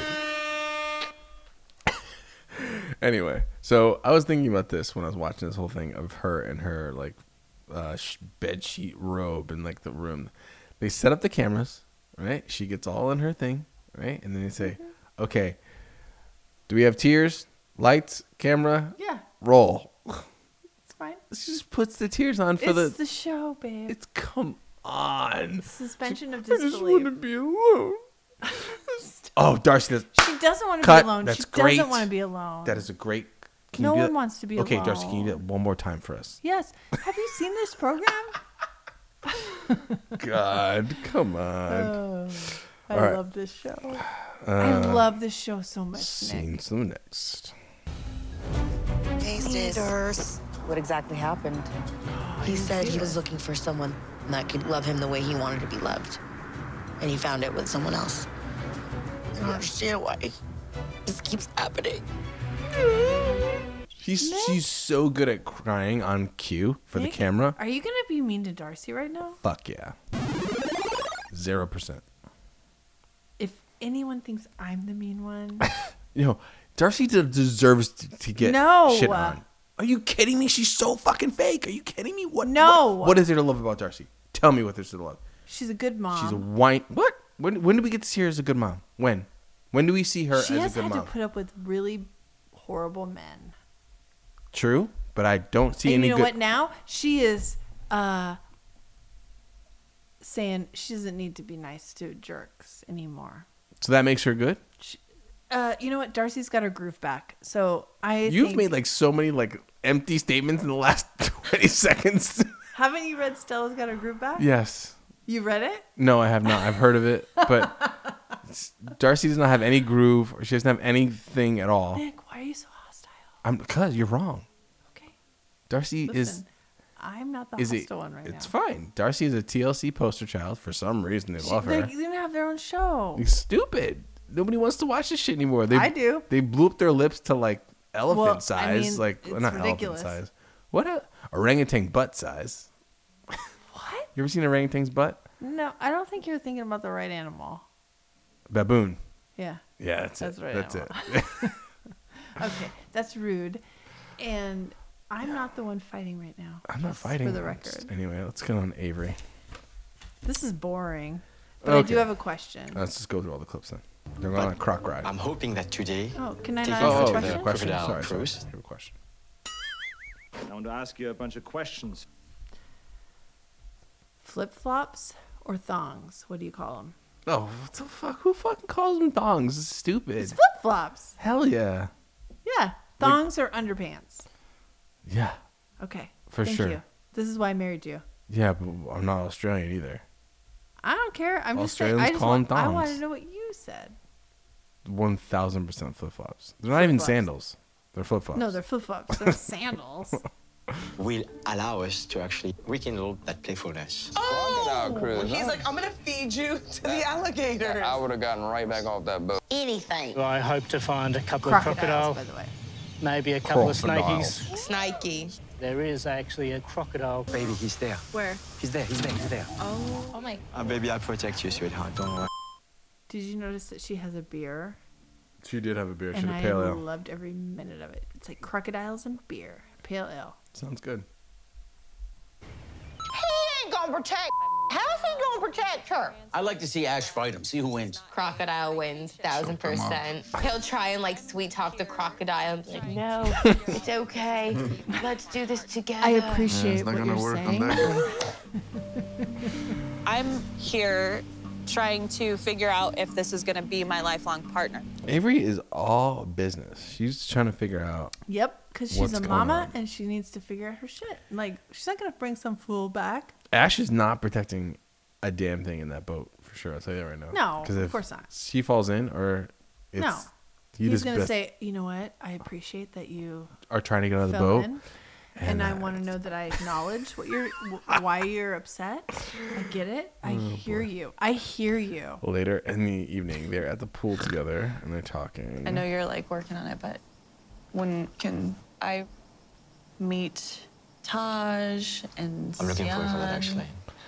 Anyway, so I was thinking about this when I was watching this whole thing of her and her like uh, sh- bed sheet robe in like the room. They set up the cameras, right? She gets all in her thing, right? And then they say, "Okay, do we have tears, lights, camera? Yeah. Roll." It's fine. She just puts the tears on for It's the. the show, babe. It's come on. Suspension of I just disbelief. want to be alone. Oh, Darcy does. She doesn't want to Cut. be alone. That's she great. doesn't want to be alone. That is a great. Can No you do one that? wants to be okay, alone. Darcy, can you do that one more time for us? Yes. Have you seen this program? God, come on. Oh, I All right. love this show. Uh, I love this show so much, Nick. Scenes the next. Hey, sis. What exactly happened? He said he was looking for someone that could love him the way he wanted to be loved. And he found it with someone else. I don't understand why this keeps happening. She's she's so good at crying on cue for Nick, the camera. Are you gonna be mean to Darcy right now? Fuck yeah. Zero percent. If anyone thinks I'm the mean one, You know, Darcy de- deserves to, to get No. shit on. Are you kidding me? She's so fucking fake. Are you kidding me? What? No. What, what is there to love about Darcy? Tell me what there's to love. she's a good mom. She's a whine. What? When when do we get to see her as a good mom? When? When do we see her she as has a good had mom? to put up with really horrible men. True, but I don't see and any you know good. what? Now she is uh, saying she doesn't need to be nice to jerks anymore. So that makes her good. Uh, you know what? Darcy's got her groove back. So I You've think, made like so many like empty statements in the last twenty seconds. Haven't you read Stella's Got Her Groove Back? Yes. You read it? No, I have not. I've heard of it, but Darcy does not have any groove, or she doesn't have anything at all. Nick, why are you so hostile? I'm because you're wrong. Okay. Darcy is Listen, I'm not the is it? hostile one right It's now. fine. Darcy is a T L C poster child for some reason. They She- love They're her. going to have their own show. It's stupid. Nobody wants to watch this shit anymore. They, I do. They blew up their lips to like elephant Well, I size, mean, like it's well, not ridiculous. elephant size. What a orangutan butt size. What? You ever seen an orangutan's butt? No, I don't think you're thinking about the right animal. Baboon. Yeah. Yeah, that's, That's it. right. That's animal. it. Okay, that's rude. And I'm not the one fighting right now. I'm not just fighting. For the I'm just- record. Anyway, let's get on Avery. This is boring. But I do Okay. have a question. Let's just go through all the clips then. They're going on a croc ride. I'm hoping that today. Oh, can I not taking ask you a to the question? question. crocodile Sorry, sorry. cruise. I have a question. I want to ask you a bunch of questions. Flip flops or thongs? What do you call them? Oh, what the fuck? Who fucking calls them thongs? It's stupid. It's flip flops. Hell yeah. Yeah, thongs or underpants. Yeah. Okay. For Thank sure. You. This is why I married you. Yeah, but I'm not Australian either. I don't care. I'm just saying. Australians I just call 'em want, I want to thongs. know what you said. One thousand percent flip flops. They're not even Flip-flops. sandals. They're flip flops. No, they're flip flops. They're sandals. Will allow us to actually rekindle that playfulness. Oh, cruise, he's huh? like, I'm gonna feed you to the alligators. I would have gotten right back off that boat. Anything. I hope to find a couple Crocodiles, of crocodile, by the way. maybe a couple Crocodile. of snakies. Snikey. There is actually a crocodile. Baby, he's there. Where? He's there, he's there, he's there. Oh. Oh my. Uh, baby, I'll protect you, sweetheart. Don't worry. Did you notice that she has a beer? She did have a beer. She And had a I pale ale. loved every minute of it. It's like crocodiles and beer. Pale ale. Sounds good. He ain't gonna protect. How's he gonna protect her? I'd like to see Ash fight him. See who wins. Crocodile wins, thousand Choke 'em off. percent. He'll try and like sweet talk the crocodile and be like, no, it's okay. Let's do this together. I appreciate what you're saying. I'm here trying to figure out if this is going to be my lifelong partner. Avery is all business. She's trying to figure out. Yep, because she's what's a going mama on. and she needs to figure out her shit. Like, she's not going to bring some fool back. Ash is not protecting a damn thing in that boat for sure. I'll tell you that right now. No, 'Cause of if course not. She falls in, or it's, No. you He's just going to best- say, you know what? I appreciate that you are trying to get out of the fell boat. in, and, and I uh, want to know that I acknowledge what you're, wh- why you're upset. I get it. I Oh, hear you. I hear you. Later in the evening, they're at the pool together and they're talking. I know you're like working on it, but when can I meet Taj and I'm looking forward to that, Sian? actually.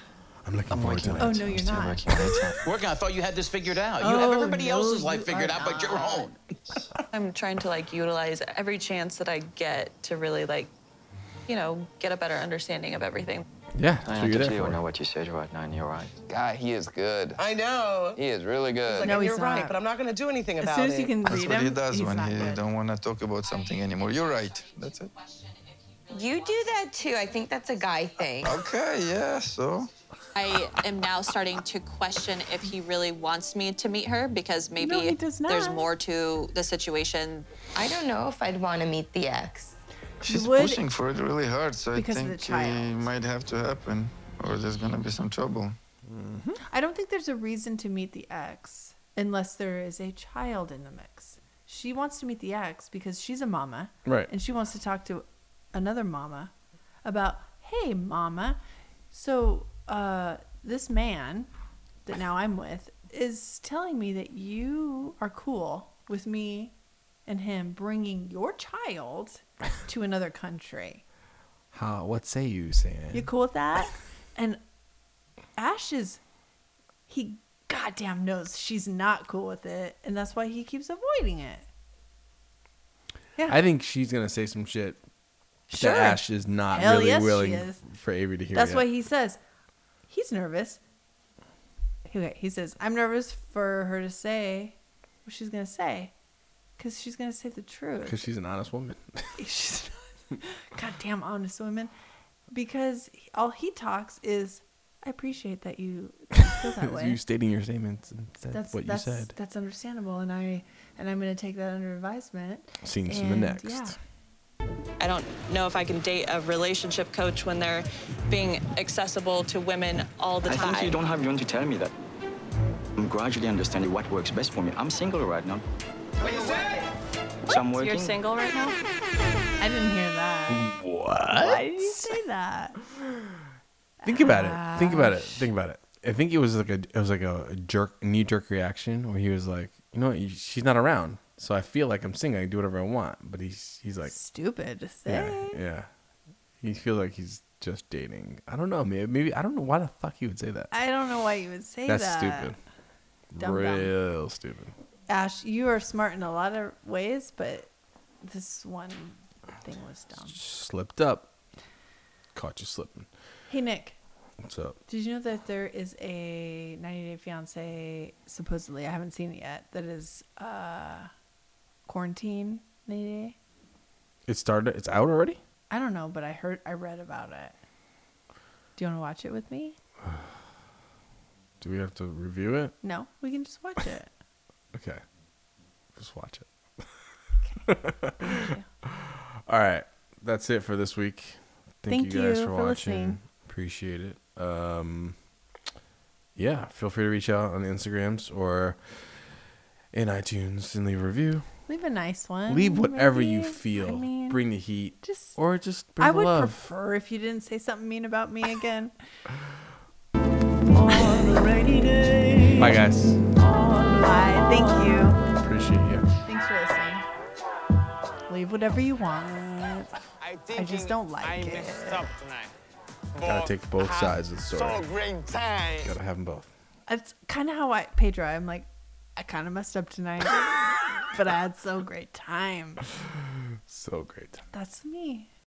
I'm looking I'm forward to working it. Oh, late. no, I'm you're still not. working late. Working, I thought you had this figured out. You Oh, have everybody no, else's life you figured are out, but your not. own. I'm trying to like utilize every chance that I get to really like, you know, get a better understanding of everything. Yeah, that's I what you're there actually for. know what you said right now, and you're right. God, he is good. I know. He is really He's good. like, No, and he's you're right, not. but I'm not going to do anything As about soon it. as you can That's read what he him, does he's when not he good. don't want to talk about something anymore. You're right. That's it. You do that too. I think that's a guy thing. Okay, yeah, so. I am now starting to question if he really wants me to meet her because maybe No, he does there's not. more to the situation. I don't know if I'd want to meet the ex. She's would- pushing for it really hard, so I because of think the child. it might have to happen, or there's gonna be some trouble. I don't think there's a reason to meet the ex unless there is a child in the mix. She wants to meet the ex because she's a mama. Right. And she wants to talk to another mama about, hey, mama, so uh, this man that now I'm with is telling me that you are cool with me and him bringing your child to another country. How? What say you, Sam? You cool with that? And Ash is, he goddamn knows she's not cool with it, and that's why he keeps avoiding it. Yeah. I think she's gonna say some shit Sure. that Ash is not Hell really yes, she willing is. for Avery to hear. That's yet. why he says he's nervous. Okay, he says, I'm nervous for her to say what she's going to say because she's going to say the truth. Because she's an honest woman. She's not, goddamn honest woman. Because he- all he talks is, I appreciate that you, that you feel that way. You stating your statements and said That's what that's, you said. That's understandable, and I and I'm going to take that under advisement. Scenes to the And, next. Yeah. I don't know if I can date a relationship coach when they're being accessible to women all the I time. think you don't have even to tell me that. I'm gradually understanding what works best for me. I'm single right now. So I'm working. You're single right now? I didn't hear that. What? Why did you say that? Think about it. Think about it. Think about it. I think it was like a it was like a jerk knee jerk reaction where he was like, you know what, you- she's not around, so I feel like I'm single. I can do whatever I want. But he's he's like Stupid to say. yeah yeah. He feels like he's just dating. I don't know. Maybe maybe I don't know why the fuck he would say that. I don't know why you would say That's that. stupid. Dumb, dumb. Real stupid. Ash, you are smart in a lot of ways, but this one thing was dumb. Slipped up. Caught you slipping. Hey, Nick. What's up? Did you know that there is a ninety Day Fiance, supposedly, I haven't seen it yet, that is uh, quarantine ninety day? It started. It's out already. I don't know, but I heard, I read about it. Do you want to watch it with me? Do we have to review it? No, we can just watch it. Okay. Just watch it. All right. That's it for this week. Thank, Thank you guys you for, for watching. listening. Appreciate it. Um, yeah, feel free to reach out on the Instagrams or in iTunes and leave a review. Leave a nice one. Leave whatever maybe. you feel. I mean, bring the heat. just or just bring I the would love. prefer if you didn't say something mean about me again. Bye, guys. Bye. Thank you. Appreciate you. Thanks for listening. Leave whatever you want. I just don't like I it. messed up tonight. Gotta take both I sides of the had story. So great time. Gotta have them both. That's kind of how I, Pedro, I'm like, I kind of messed up tonight, but I had so great time. So great. That's me.